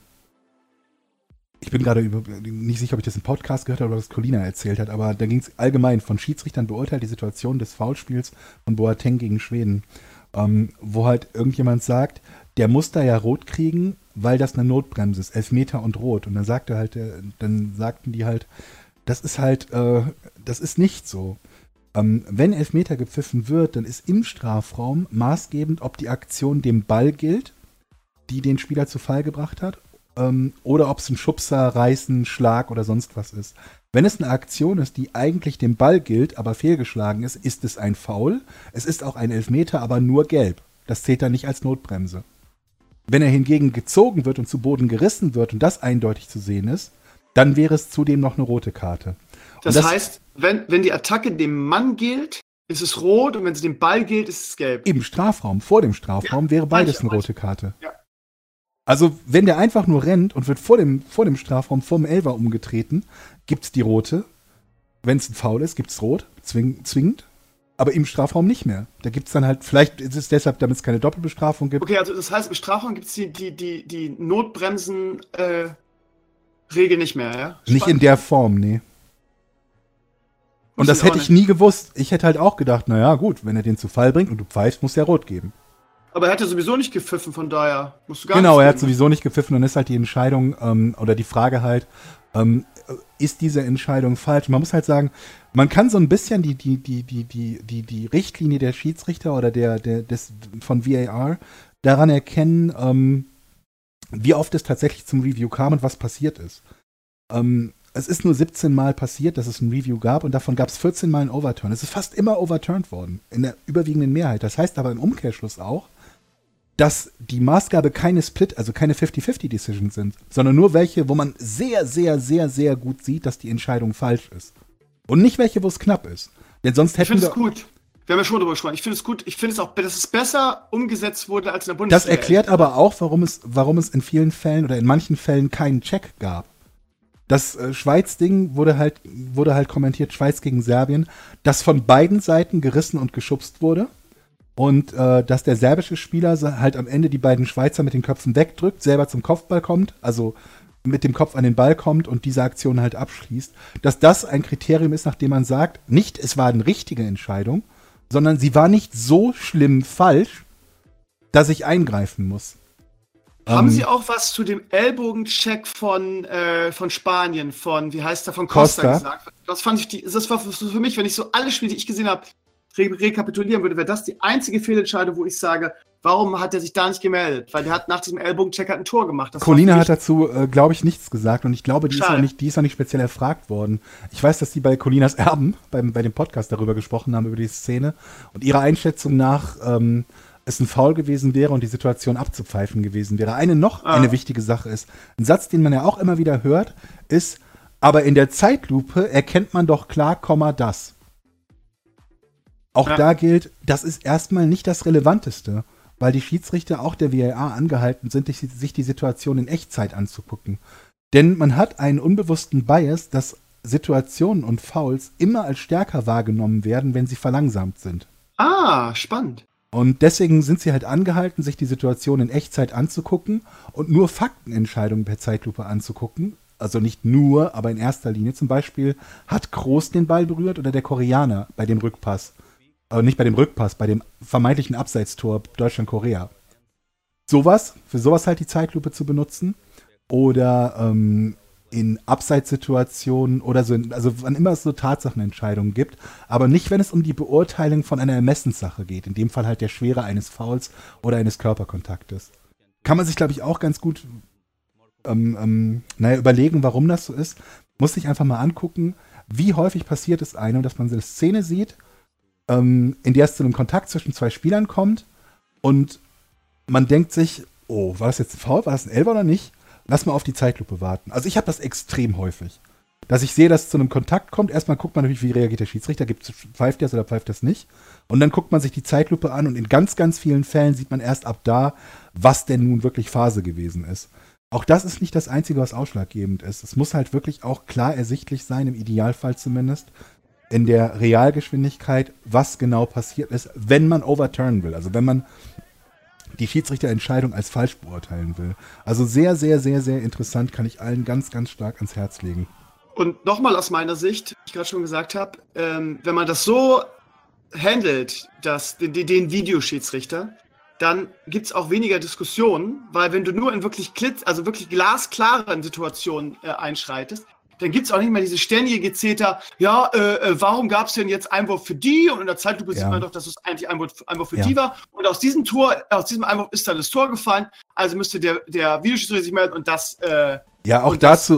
ich bin gerade nicht sicher, ob ich das im Podcast gehört habe oder was Colina erzählt hat, aber da ging es allgemein von Schiedsrichtern beurteilt, die Situation des Foulspiels von Boateng gegen Schweden, wo halt irgendjemand sagt, der muss da ja rot kriegen, weil das eine Notbremse ist, Elfmeter und rot. Und dann sagten die halt, das ist nicht so. Wenn Elfmeter gepfiffen wird, dann ist im Strafraum maßgebend, ob die Aktion dem Ball gilt, die den Spieler zu Fall gebracht hat, oder ob es ein Schubser, Reißen, Schlag oder sonst was ist. Wenn es eine Aktion ist, die eigentlich dem Ball gilt, aber fehlgeschlagen ist, ist es ein Foul. Es ist auch ein Elfmeter, aber nur gelb. Das zählt dann nicht als Notbremse. Wenn er hingegen gezogen wird und zu Boden gerissen wird und das eindeutig zu sehen ist, dann wäre es zudem noch eine rote Karte. Das heißt, wenn die Attacke dem Mann gilt, ist es rot und wenn sie dem Ball gilt, ist es gelb. Im Strafraum, vor dem Strafraum wäre beides eine rote Karte. Ja. Also, wenn der einfach nur rennt und wird vor dem Strafraum, vor dem Elfer umgetreten, gibt es die rote. Wenn es ein Foul ist, gibt es rot, zwingend. Aber im Strafraum nicht mehr. Da gibt es dann halt, vielleicht ist es deshalb, damit es keine Doppelbestrafung gibt. Okay, also das heißt, im Strafraum gibt es die Notbremsen-Regel nicht mehr, ja? Spannend. Nicht in der Form, nee. Und das hätte ich nie gewusst. Ich hätte halt auch gedacht, naja, gut, wenn er den zu Fall bringt und du pfeifst, muss der rot geben. Aber er hat ja sowieso nicht gepfiffen, von daher musst du gar Genau, er hat sowieso nicht gepfiffen und ist halt die Entscheidung oder die Frage halt, ist diese Entscheidung falsch? Man muss halt sagen, man kann so ein bisschen die Richtlinie der Schiedsrichter oder von VAR daran erkennen, wie oft es tatsächlich zum Review kam und was passiert ist. Es ist nur 17 Mal passiert, dass es ein Review gab und davon gab es 14 Mal ein Overturn. Es ist fast immer overturned worden, in der überwiegenden Mehrheit. Das heißt aber im Umkehrschluss auch, dass die Maßgabe keine Split, also keine 50-50-Decisions sind, sondern nur welche, wo man sehr, sehr, sehr, sehr gut sieht, dass die Entscheidung falsch ist. Und nicht welche, wo es knapp ist. Denn sonst hätten wir... Ich finde es gut. Wir haben ja schon darüber gesprochen. Ich finde es gut. Ich finde es auch, dass es besser umgesetzt wurde als in der Bundesliga. Das erklärt aber auch, warum es in vielen Fällen oder in manchen Fällen keinen Check gab. Das Schweiz-Ding wurde halt kommentiert, Schweiz gegen Serbien, dass von beiden Seiten gerissen und geschubst wurde. Und dass der serbische Spieler halt am Ende die beiden Schweizer mit den Köpfen wegdrückt, selber zum Kopfball kommt, also mit dem Kopf an den Ball kommt und diese Aktion halt abschließt. Dass das ein Kriterium ist, nachdem man sagt, nicht, es war eine richtige Entscheidung, sondern sie war nicht so schlimm falsch, dass ich eingreifen muss. Haben Sie auch was zu dem Ellbogencheck von Spanien, wie heißt der, von Costa gesagt? Das fand ich, das war für mich, wenn ich so alle Spiele, die ich gesehen habe, rekapitulieren würde, wäre das die einzige Fehlentscheidung, wo ich sage, warum hat er sich da nicht gemeldet? Weil der hat nach diesem Ellbogencheck ein Tor gemacht. Colina hat dazu, glaube ich, nichts gesagt und ich glaube, die ist auch nicht speziell erfragt worden. Ich weiß, dass die bei Colinas Erben, bei dem Podcast darüber gesprochen haben, über die Szene und ihrer Einschätzung nach es ein Foul gewesen wäre und die Situation abzupfeifen gewesen wäre. Eine wichtige Sache ist, ein Satz, den man ja auch immer wieder hört, ist, aber in der Zeitlupe erkennt man doch klar, das. Auch da gilt, das ist erstmal nicht das Relevanteste, weil die Schiedsrichter, auch der VAR, angehalten sind, sich die Situation in Echtzeit anzugucken. Denn man hat einen unbewussten Bias, dass Situationen und Fouls immer als stärker wahrgenommen werden, wenn sie verlangsamt sind. Ah, spannend. Und deswegen sind sie halt angehalten, sich die Situation in Echtzeit anzugucken und nur Faktenentscheidungen per Zeitlupe anzugucken. Also nicht nur, aber in erster Linie. Zum Beispiel, hat Kroos den Ball berührt oder der Koreaner bei dem Rückpass? Nicht bei dem Rückpass, bei dem vermeintlichen Abseitstor Deutschland-Korea. Für sowas halt die Zeitlupe zu benutzen. Oder in Abseitssituationen oder so, also wann immer es so Tatsachenentscheidungen gibt, aber nicht, wenn es um die Beurteilung von einer Ermessenssache geht, in dem Fall halt der Schwere eines Fouls oder eines Körperkontaktes. Kann man sich, glaube ich, auch ganz gut überlegen, warum das so ist. Muss sich einfach mal angucken, wie häufig passiert es einem, dass man so eine Szene sieht, in der es zu einem Kontakt zwischen zwei Spielern kommt und man denkt sich, oh, war das jetzt ein Foul, war das ein Elfer oder nicht? Lass mal auf die Zeitlupe warten. Also ich habe das extrem häufig. dass ich sehe, dass es zu einem Kontakt kommt. Erstmal guckt man natürlich, wie reagiert der Schiedsrichter, pfeift das oder pfeift das nicht. Und dann guckt man sich die Zeitlupe an und in ganz, ganz vielen Fällen sieht man erst ab da, was denn nun wirklich Phase gewesen ist. Auch das ist nicht das Einzige, was ausschlaggebend ist. Es muss halt wirklich auch klar ersichtlich sein, im Idealfall zumindest, in der Realgeschwindigkeit, was genau passiert ist, wenn man overturnen will. Also wenn man die Schiedsrichterentscheidung als falsch beurteilen will. Also sehr, sehr, sehr, sehr interessant, kann ich allen ganz, ganz stark ans Herz legen. Und nochmal aus meiner Sicht, wie ich gerade schon gesagt habe, wenn man das so handelt, den Videoschiedsrichter, dann gibt es auch weniger Diskussionen, weil wenn du nur in wirklich glasklaren Situationen einschreitest, dann gibt es auch nicht mehr diese ständige Gezeter, warum gab es denn jetzt Einwurf für die? Und in der Zeitlupe sieht man doch, dass es eigentlich Einwurf für die war. Und aus diesem Einwurf ist dann das Tor gefallen, also müsste der Videoschiedsrichter sich melden und das auch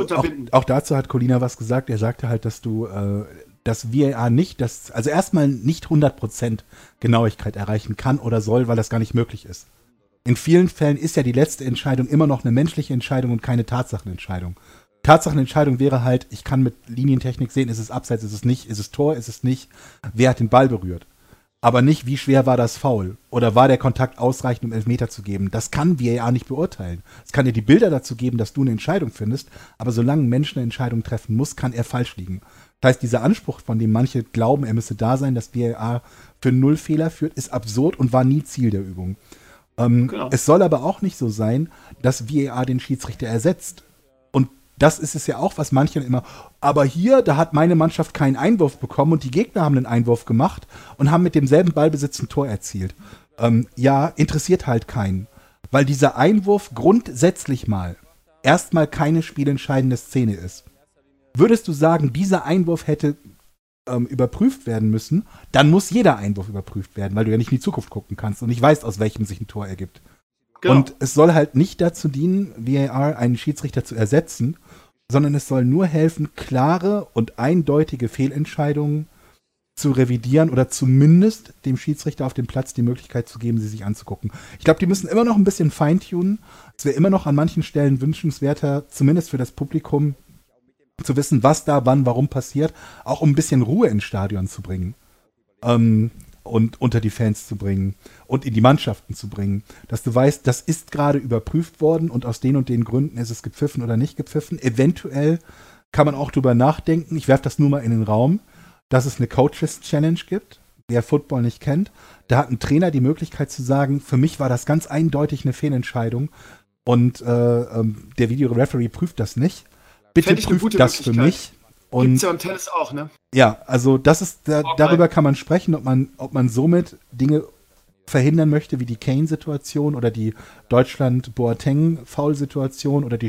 dazu hat Colina was gesagt. Er sagte halt, dass du das VAR also erstmal nicht 100% Genauigkeit erreichen kann oder soll, weil das gar nicht möglich ist. In vielen Fällen ist ja die letzte Entscheidung immer noch eine menschliche Entscheidung und keine Tatsachenentscheidung. Tatsachenentscheidung wäre halt, ich kann mit Linientechnik sehen, ist es abseits, ist es nicht, ist es Tor, ist es nicht, wer hat den Ball berührt. Aber nicht, wie schwer war das Foul oder war der Kontakt ausreichend, um Elfmeter zu geben. Das kann VAR nicht beurteilen. Es kann dir die Bilder dazu geben, dass du eine Entscheidung findest, aber solange ein Mensch eine Entscheidung treffen muss, kann er falsch liegen. Das heißt, dieser Anspruch, von dem manche glauben, er müsse da sein, dass VAR für 0 Fehler führt, ist absurd und war nie Ziel der Übung. Genau. Es soll aber auch nicht so sein, dass VAR den Schiedsrichter ersetzt. Und das ist es ja auch, was manche immer, aber hier, da hat meine Mannschaft keinen Einwurf bekommen und die Gegner haben einen Einwurf gemacht und haben mit demselben Ballbesitz ein Tor erzielt. Interessiert halt keinen. Weil dieser Einwurf grundsätzlich mal erstmal keine spielentscheidende Szene ist. Würdest du sagen, dieser Einwurf hätte überprüft werden müssen, dann muss jeder Einwurf überprüft werden, weil du ja nicht in die Zukunft gucken kannst und nicht weißt, aus welchem sich ein Tor ergibt. Genau. Und es soll halt nicht dazu dienen, VAR einen Schiedsrichter zu ersetzen, sondern es soll nur helfen, klare und eindeutige Fehlentscheidungen zu revidieren oder zumindest dem Schiedsrichter auf dem Platz die Möglichkeit zu geben, sie sich anzugucken. Ich glaube, die müssen immer noch ein bisschen feintunen. Es wäre immer noch an manchen Stellen wünschenswerter, zumindest für das Publikum, zu wissen, was da, wann, warum passiert, auch um ein bisschen Ruhe ins Stadion zu bringen. Und unter die Fans zu bringen und in die Mannschaften zu bringen, dass du weißt, das ist gerade überprüft worden und aus den und den Gründen ist es gepfiffen oder nicht gepfiffen. Eventuell kann man auch drüber nachdenken, ich werfe das nur mal in den Raum, dass es eine Coaches Challenge gibt, wer Football nicht kennt. Da hat ein Trainer die Möglichkeit zu sagen, für mich war das ganz eindeutig eine Fehlentscheidung und der Videoreferee prüft das nicht. Bitte prüft das für mich. Gibt's ja im Tennis auch, ne? Ja, also das ist, darüber kann man sprechen, ob man somit Dinge verhindern möchte, wie die Kane-Situation oder die Deutschland-Boateng-Foul-Situation oder die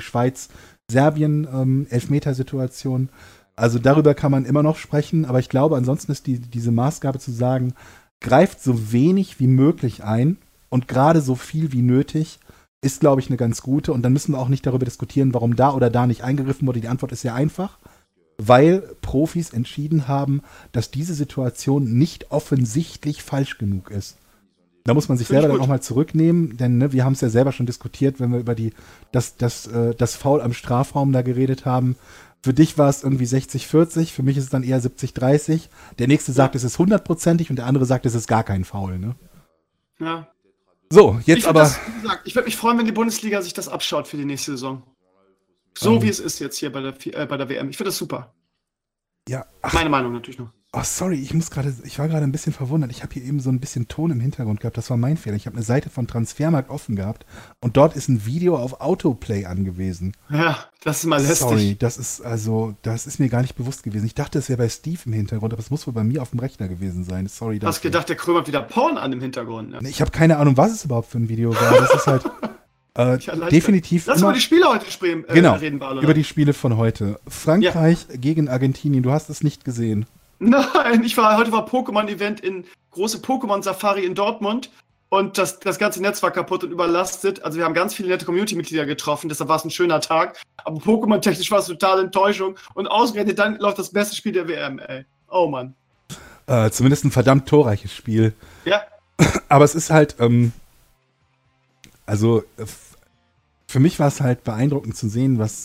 Schweiz-Serbien-Elfmeter-Situation. Also darüber kann man immer noch sprechen, aber ich glaube, ansonsten ist diese Maßgabe zu sagen, greift so wenig wie möglich ein und gerade so viel wie nötig, ist, glaube ich, eine ganz gute. Und dann müssen wir auch nicht darüber diskutieren, warum da oder da nicht eingegriffen wurde. Die Antwort ist sehr einfach. Weil Profis entschieden haben, dass diese Situation nicht offensichtlich falsch genug ist. Da muss man sich selber dann auch mal zurücknehmen, denn wir haben es ja selber schon diskutiert, wenn wir über das Foul am Strafraum da geredet haben. Für dich war es irgendwie 60-40, für mich ist es dann eher 70-30. Der nächste sagt, es ist 100%ig und der andere sagt, es ist gar kein Foul. Ne? Ja. So, jetzt aber... Ich würde mich freuen, wenn die Bundesliga sich das abschaut für die nächste Saison. So wie es ist jetzt hier bei der WM. Ich finde das super. Ja. Meine Meinung natürlich noch. Oh, sorry, ich war gerade ein bisschen verwundert. Ich habe hier eben so ein bisschen Ton im Hintergrund gehabt. Das war mein Fehler. Ich habe eine Seite von Transfermarkt offen gehabt und dort ist ein Video auf Autoplay angewiesen. Ja, das ist mal lästig. Sorry, das ist mir gar nicht bewusst gewesen. Ich dachte, es wäre bei Steve im Hintergrund, aber es muss wohl bei mir auf dem Rechner gewesen sein. Sorry. Du hast gedacht, der Krömer hat wieder Porn an im Hintergrund. Ne? Ich habe keine Ahnung, was es überhaupt für ein Video war. Das ist halt... definitiv. Lass mal die Spiele heute reden, Barlow. Über die Spiele von heute. Frankreich gegen Argentinien. Du hast es nicht gesehen. Nein, heute war Pokémon-Event in große Pokémon-Safari in Dortmund und das ganze Netz war kaputt und überlastet. Also wir haben ganz viele nette Community-Mitglieder getroffen, deshalb war es ein schöner Tag. Aber Pokémon-technisch war es total Enttäuschung und ausgerechnet dann läuft das beste Spiel der WM, ey. Oh Mann. Zumindest ein verdammt torreiches Spiel. Ja. Aber es ist halt, für mich war es halt beeindruckend zu sehen, was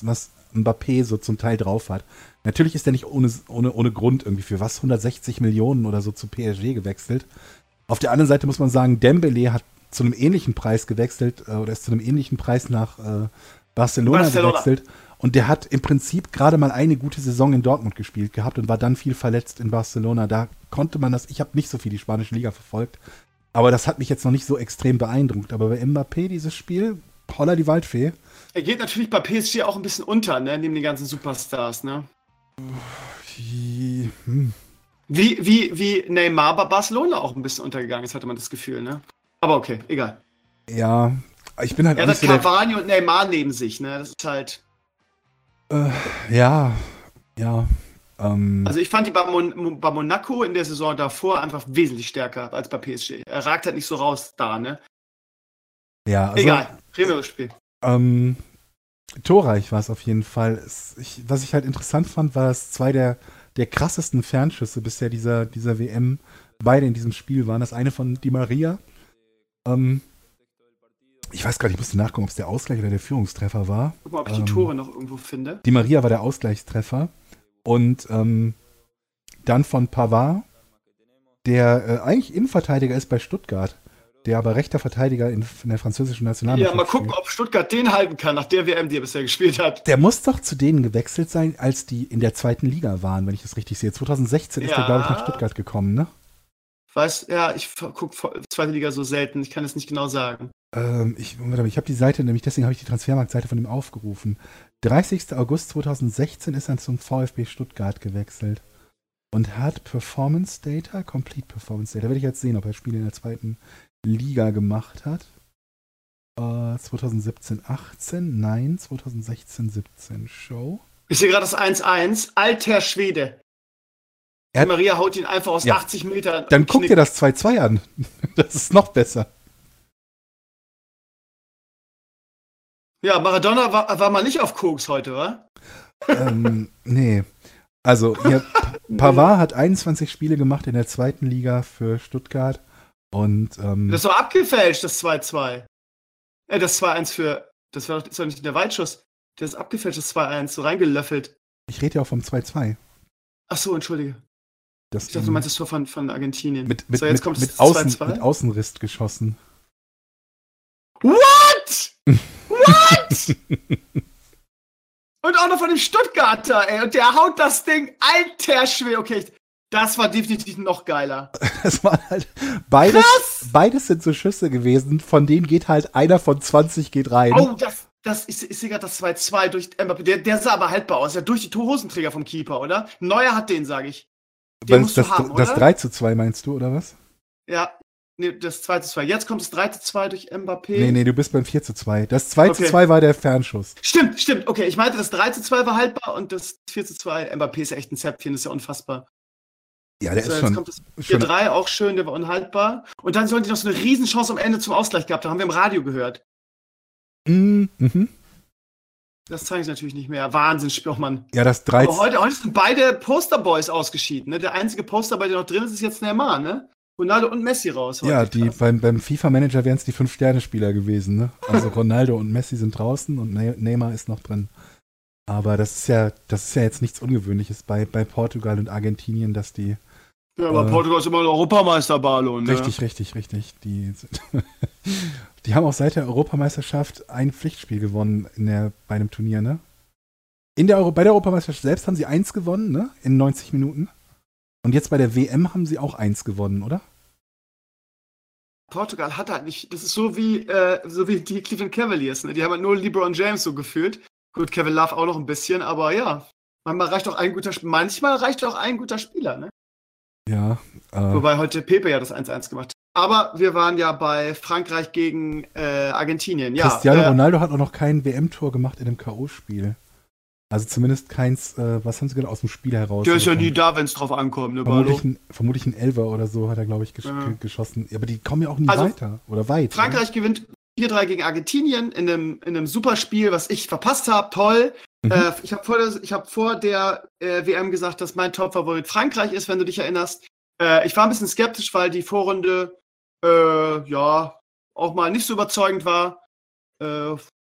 Mbappé so zum Teil drauf hat. Natürlich ist er nicht ohne Grund irgendwie für 160 Millionen oder so zu PSG gewechselt. Auf der anderen Seite muss man sagen, Dembélé hat zu einem ähnlichen Preis gewechselt oder ist zu einem ähnlichen Preis nach Barcelona gewechselt. Und der hat im Prinzip gerade mal eine gute Saison in Dortmund gespielt gehabt und war dann viel verletzt in Barcelona. Da konnte man das, ich habe nicht so viel die spanische Liga verfolgt, aber das hat mich jetzt noch nicht so extrem beeindruckt. Aber bei Mbappé, dieses Spiel, holla die Waldfee. Er geht natürlich bei PSG auch ein bisschen unter, ne, neben den ganzen Superstars, ne? Wie Neymar bei Barcelona auch ein bisschen untergegangen ist, hatte man das Gefühl, ne? Aber okay, egal. Ja, ich bin halt auch nicht so Cavani und Neymar neben sich, ne? Das ist halt... ja. Also ich fand die bei Monaco in der Saison davor einfach wesentlich stärker als bei PSG. Er ragt halt nicht so raus da, ne? Ja, also... Egal, reden wir über das Spiel. Torreich war es auf jeden Fall. Was ich halt interessant fand, war, dass zwei der krassesten Fernschüsse bisher dieser WM beide in diesem Spiel waren. Das eine von Di Maria. Ich weiß gar nicht, ich musste nachgucken, ob es der Ausgleich oder der Führungstreffer war. Guck mal, ob ich die Tore noch irgendwo finde. Di Maria war der Ausgleichstreffer. Und dann von Pavard, der eigentlich Innenverteidiger ist bei Stuttgart, der aber rechter Verteidiger in der französischen Nationalmannschaft. Ja, mal gucken, ob Stuttgart den halten kann, nach der WM, die er bisher gespielt hat. Der muss doch zu denen gewechselt sein, als die in der zweiten Liga waren, wenn ich das richtig sehe. 2016 ist der, glaube ich, nach Stuttgart gekommen, ne? Ich gucke zweite Liga so selten, ich kann es nicht genau sagen. Ich habe die Seite, nämlich deswegen habe ich die Transfermarktseite von ihm aufgerufen. 30. August 2016 ist er zum VfB Stuttgart gewechselt und hat Performance Data, Complete Performance Data. Da werde ich jetzt sehen, ob er Spiele in der zweiten Liga gemacht hat. 2017, 18, nein, 2016, 17, Show. Ich sehe gerade das 1-1, alter Schwede. Maria haut ihn einfach aus 80 Metern. Dann guck dir das 2-2 an. Das ist noch besser. Ja, Maradona war mal nicht auf Koks heute, wa? Nee. Also, hier, Pavard hat 21 Spiele gemacht in der zweiten Liga für Stuttgart. Und, das war abgefälscht, das 2-2. Das 2-1 für. Das ist doch nicht der Weitschuss. Der ist abgefälscht, das 2-1, so reingelöffelt. Ich rede ja auch vom 2-2. Ach so, entschuldige. Ich dachte, du meinst das Tor von Argentinien. Mit Außenriss geschossen. What? What? Und auch noch von dem Stuttgarter, ey. Und der haut das Ding, alter Schwede. Okay, das war definitiv noch geiler. Das war halt beides sind so Schüsse gewesen, von denen geht halt einer von 20 geht rein. Oh, ich sehe gerade das 2-2 durch Mbappé. Der sah aber haltbar aus. Der durch die Hosenträger vom Keeper, oder? Neuer hat den, sage ich. Den musst du haben, das 3-2 meinst du, oder was? Ja, nee, das 2-2. Jetzt kommt das 3-2 durch Mbappé. Nee, du bist beim 4-2. Das 2-2 war der Fernschuss. Stimmt. Okay, ich meinte, das 3-2 war haltbar und das 4-2, Mbappé ist ja echt ein Zäpfchen, das ist ja unfassbar. Ja, der ist schon... Jetzt kommt das 4-3, auch schön, der war unhaltbar. Und dann sollen die noch so eine Riesenchance am Ende zum Ausgleich gehabt haben. Haben wir im Radio gehört. Das zeige ich natürlich nicht mehr. Wahnsinn, Mann. Ja, das 3. Aber heute sind beide Posterboys ausgeschieden. Ne? Der einzige Posterboy, der noch drin ist jetzt Neymar, ne? Ronaldo und Messi raus. Ja, beim FIFA-Manager wären es die 5-Sterne-Spieler gewesen, ne? Also Ronaldo und Messi sind draußen und Neymar ist noch drin. Aber das ist ja jetzt nichts Ungewöhnliches bei Portugal und Argentinien, dass die... Ja, aber Portugal ist immer ein Europameister, Barlo. Ne? Richtig. Die haben auch seit der Europameisterschaft ein Pflichtspiel gewonnen bei einem Turnier, ne? Bei der Europameisterschaft selbst haben sie 1 gewonnen, ne? In 90 Minuten. Und jetzt bei der WM haben sie auch 1 gewonnen, oder? Portugal hat halt nicht, das ist so wie die Cleveland Cavaliers, ne? Die haben halt nur LeBron James so gefühlt. Gut, Kevin Love auch noch ein bisschen, aber ja, manchmal reicht auch ein guter Spieler, ne? Ja. Wobei heute Pepe ja das 1-1 gemacht hat. Aber wir waren ja bei Frankreich gegen Argentinien. Ja, Cristiano Ronaldo hat auch noch kein WM-Tor gemacht in dem K.O.-Spiel. Also zumindest keins, was haben sie gerade aus dem Spiel heraus? Der ist ja nie da, wenn es drauf ankommt, ne, vermutlich ein Elfer oder so hat er, glaube ich, geschossen. Aber die kommen ja auch nie weiter oder weit. Frankreich gewinnt 4-3 gegen Argentinien in einem super Spiel, was ich verpasst habe. Toll. Ich habe vor der WM gesagt, dass mein Top-Favorit Frankreich ist, wenn du dich erinnerst. Ich war ein bisschen skeptisch, weil die Vorrunde auch mal nicht so überzeugend war.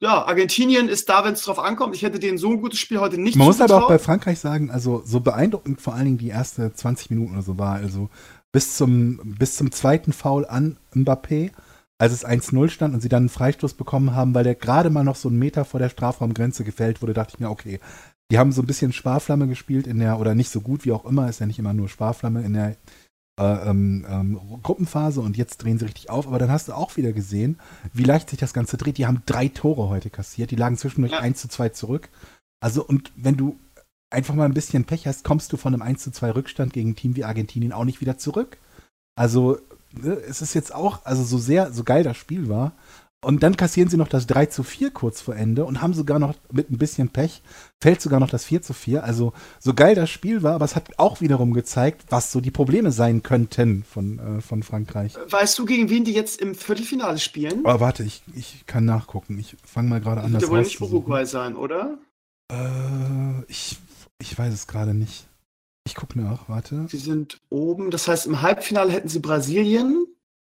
ja, Argentinien ist da, wenn es drauf ankommt. Ich hätte denen so ein gutes Spiel heute nicht Man muss aber auch bei Frankreich sagen, also so beeindruckend vor allen Dingen die erste 20 Minuten oder so war, also bis zum zweiten Foul an Mbappé, als es 1-0 stand und sie dann einen Freistoß bekommen haben, weil der gerade mal noch so einen Meter vor der Strafraumgrenze gefällt wurde, dachte ich mir, okay, die haben so ein bisschen Sparflamme gespielt oder nicht so gut, wie auch immer, ist ja nicht immer nur Sparflamme in der Gruppenphase und jetzt drehen sie richtig auf, aber dann hast du auch wieder gesehen, wie leicht sich das Ganze dreht. Die haben 3 Tore heute kassiert, die lagen zwischendurch 1-2 zurück. Also und wenn du einfach mal ein bisschen Pech hast, kommst du von einem 1-2 Rückstand gegen ein Team wie Argentinien auch nicht wieder zurück. Also es ist jetzt auch, also so geil das Spiel war, und dann kassieren sie noch das 3-4 kurz vor Ende und haben sogar noch mit ein bisschen Pech, fällt sogar noch das 4-4. Also so geil das Spiel war, aber es hat auch wiederum gezeigt, was so die Probleme sein könnten von Frankreich. Weißt du, gegen wen die jetzt im Viertelfinale spielen? Oh, warte, ich kann nachgucken. Ich fange mal gerade an, das rauszusuchen. Der wohl nicht Uruguay sein, oder? Ich weiß es gerade nicht. Ich gucke nach, warte. Sie sind oben, das heißt, im Halbfinale hätten sie Brasilien.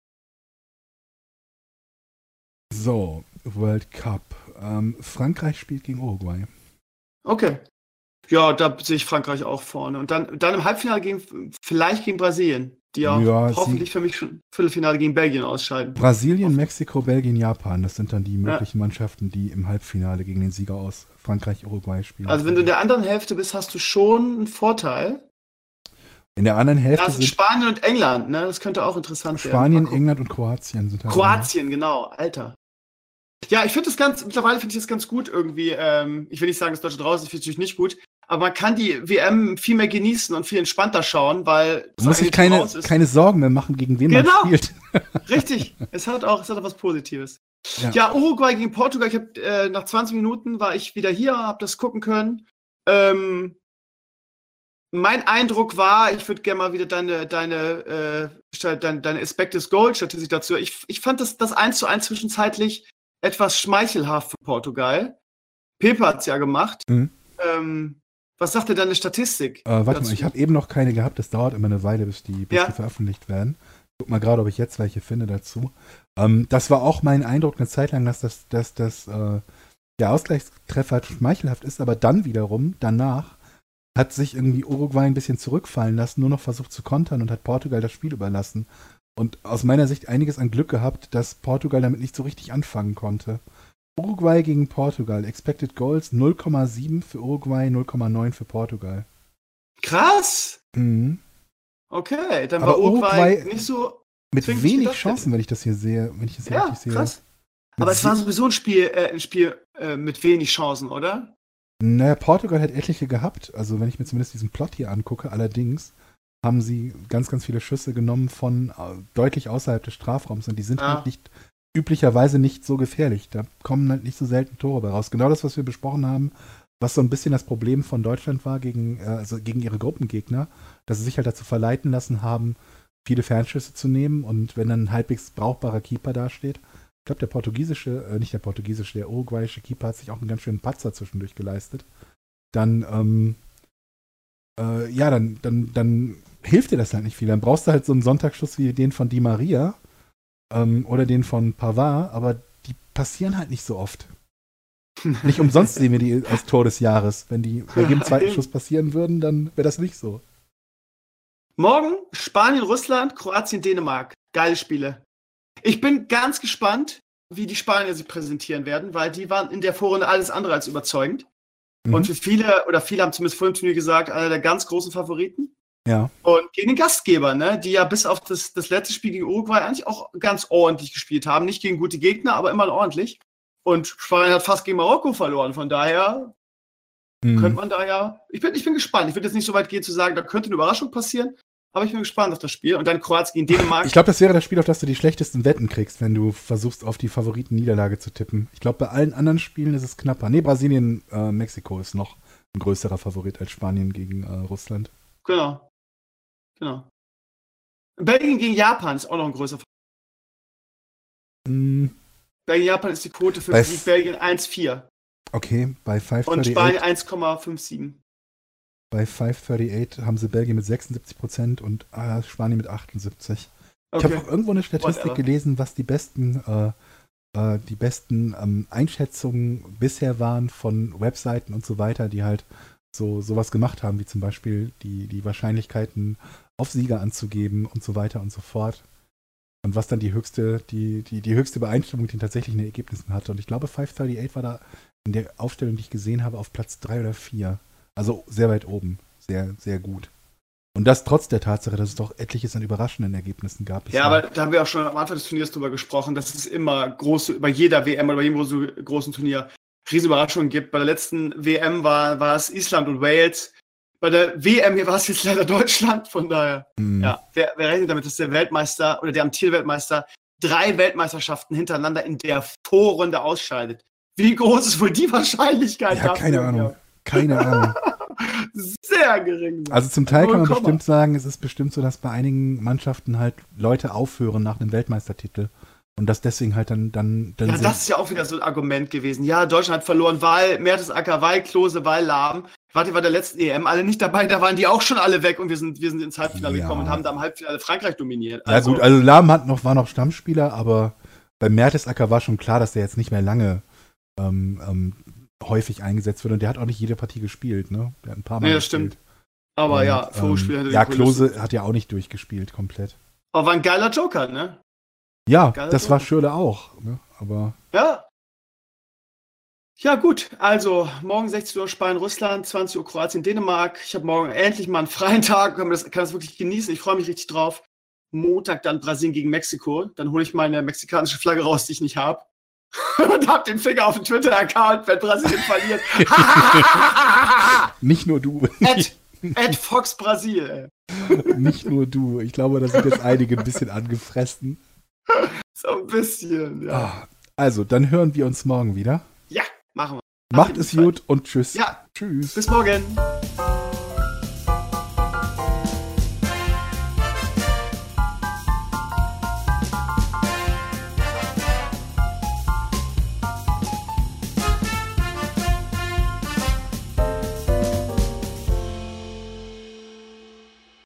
So, World Cup. Frankreich spielt gegen Uruguay. Okay. Ja, da sehe ich Frankreich auch vorne. Und dann im Halbfinale vielleicht gegen Brasilien, die ja hoffentlich für mich schon Viertelfinale gegen Belgien ausscheiden. Brasilien, Mexiko, Belgien, Japan. Das sind dann die möglichen Mannschaften, die im Halbfinale gegen den Sieger aus Frankreich, Uruguay spielen. Also wenn du in der anderen Hälfte bist, hast du schon einen Vorteil. In der anderen Hälfte sind Spanien und England, ne? Das könnte auch interessant werden. Spanien, England und Kroatien sind halt. Kroatien, genau, Alter. Ja, mittlerweile finde ich das ganz gut irgendwie. Ich will nicht sagen, dass Deutschland draußen ist, finde ich natürlich nicht gut. Aber man kann die WM viel mehr genießen und viel entspannter schauen, weil man muss sich keine Sorgen mehr machen, gegen wen man spielt. Richtig. Es hat auch was Positives. Ja, Uruguay gegen Portugal. Ich habe nach 20 Minuten war ich wieder hier, habe das gucken können. Mein Eindruck war, ich würde gerne mal wieder deine Expected Goal-Statistik dazu. Ich fand das 1:1 zwischenzeitlich etwas schmeichelhaft für Portugal. Pepe hat es ja gemacht. Was sagt denn deine Statistik? Warte mal, ich habe eben noch keine gehabt. Das dauert immer eine Weile, bis die veröffentlicht werden. Guck mal gerade, ob ich jetzt welche finde dazu. Das war auch mein Eindruck eine Zeit lang, dass der Ausgleichstreffer schmeichelhaft ist, aber dann wiederum, danach, hat sich irgendwie Uruguay ein bisschen zurückfallen lassen, nur noch versucht zu kontern und hat Portugal das Spiel überlassen. Und aus meiner Sicht einiges an Glück gehabt, dass Portugal damit nicht so richtig anfangen konnte. Uruguay gegen Portugal. Expected Goals 0,7 für Uruguay, 0,9 für Portugal. Krass! Mhm. Okay, dann war Uruguay nicht so... Mit wenig Chancen, wenn ich das hier sehe. Wenn ich das hier richtig sehe. Krass. Aber es war sowieso ein Spiel mit wenig Chancen, oder? Naja, Portugal hat etliche gehabt. Also wenn ich mir zumindest diesen Plot hier angucke, allerdings haben sie ganz, ganz viele Schüsse genommen von deutlich außerhalb des Strafraums und die sind halt üblicherweise nicht so gefährlich. Da kommen halt nicht so selten Tore bei raus. Genau das, was wir besprochen haben, was so ein bisschen das Problem von Deutschland war gegen ihre Gruppengegner, dass sie sich halt dazu verleiten lassen haben, viele Fernschüsse zu nehmen und wenn dann ein halbwegs brauchbarer Keeper dasteht. Ich glaube, der uruguayische Keeper hat sich auch einen ganz schönen Patzer zwischendurch geleistet. Dann hilft dir das halt nicht viel. Dann brauchst du halt so einen Sonntagsschuss wie den von Di Maria oder den von Pavard, aber die passieren halt nicht so oft. Nicht umsonst sehen wir die als Tor des Jahres. Wenn die bei jedem zweiten Schuss passieren würden, dann wäre das nicht so. Morgen Spanien, Russland, Kroatien, Dänemark. Geile Spiele. Ich bin ganz gespannt, wie die Spanier sich präsentieren werden, weil die waren in der Vorrunde alles andere als überzeugend. Und für viele haben zumindest vor dem Turnier gesagt, einer der ganz großen Favoriten. Ja. Und gegen den Gastgeber, ne, die ja bis auf das letzte Spiel gegen Uruguay eigentlich auch ganz ordentlich gespielt haben. Nicht gegen gute Gegner, aber immer ordentlich. Und Spanien hat fast gegen Marokko verloren. Von daher könnte man da ja... Ich bin gespannt. Ich würde jetzt nicht so weit gehen zu sagen, da könnte eine Überraschung passieren. Aber ich bin gespannt auf das Spiel. Und dann Kroatien gegen Dänemark. Ich glaube, das wäre das Spiel, auf das du die schlechtesten Wetten kriegst, wenn du versuchst, auf die Favoriten-Niederlage zu tippen. Ich glaube, bei allen anderen Spielen ist es knapper. Nee, Brasilien, Mexiko ist noch ein größerer Favorit als Spanien gegen Russland. Genau. Belgien gegen Japan ist auch noch ein größerer Favorit. Belgien-Japan ist die Quote für Belgien 1,4. Okay, bei 538. Und Spanien 1,57. Bei 538 haben sie Belgien mit 76% und Spanien mit 78%. Okay. Ich habe auch irgendwo eine Statistik gelesen, was die besten die besten Einschätzungen bisher waren von Webseiten und so weiter, die halt sowas gemacht haben, wie zum Beispiel die Wahrscheinlichkeiten auf Sieger anzugeben und so weiter und so fort. Und was dann die höchste Übereinstimmung mit den tatsächlichen Ergebnissen hatte. Und ich glaube, 538 war da in der Aufstellung, die ich gesehen habe, auf Platz 3 oder 4. Also sehr weit oben. Sehr, sehr gut. Und das trotz der Tatsache, dass es doch etliches an überraschenden Ergebnissen gab. Ja, aber da haben wir auch schon am Anfang des Turniers drüber gesprochen, dass es immer bei jeder WM oder bei jedem großen Turnier Riesenüberraschungen gibt. Bei der letzten WM war es Island und Wales. Bei der WM hier war es jetzt leider Deutschland. Von daher, ja, wer rechnet damit, dass der Weltmeister oder der amtierende Weltmeister 3 Weltmeisterschaften hintereinander in der Vorrunde ausscheidet? Wie groß ist wohl die Wahrscheinlichkeit? Ja, keine Ahnung. Keine Ahnung. Sehr gering. Also zum Teil kann man bestimmt sagen, es ist bestimmt so, dass bei einigen Mannschaften halt Leute aufhören nach einem Weltmeistertitel und das deswegen halt dann ja, das ist ja auch wieder so ein Argument gewesen. Ja, Deutschland hat verloren, weil Mertesacker, weil Klose, weil Lahm. Warte, war der letzten EM alle nicht dabei, da waren die auch schon alle weg und wir sind ins Halbfinale gekommen und haben da im Halbfinale Frankreich dominiert. Also, ja gut, also Lahm war noch Stammspieler, aber bei Mertesacker war schon klar, dass der jetzt nicht mehr lange häufig eingesetzt wird und der hat auch nicht jede Partie gespielt, ne? Der hat ein paar Mal gespielt. Stimmt. Aber und, ja, Vorspiel ja, Klose hat ja auch nicht durchgespielt komplett. Aber war ein geiler Joker, ne? Ja, das war Schürrle auch, ne? Aber ja. Ja, gut. Also, morgen 16 Uhr Spanien, Russland, 20 Uhr Kroatien, Dänemark. Ich habe morgen endlich mal einen freien Tag, kann das wirklich genießen. Ich freue mich richtig drauf. Montag dann Brasilien gegen Mexiko. Dann hole ich meine mexikanische Flagge raus, die ich nicht habe. Und hab den Finger auf den Twitter-Account, wenn Brasilien verliert. Nicht nur du. At Fox Brasil, ey. Nicht nur du. Ich glaube, da sind jetzt einige ein bisschen angefressen. So ein bisschen, ja. Also, dann hören wir uns morgen wieder. Ja, machen wir. Macht es gut und tschüss. Ja, tschüss. Bis morgen.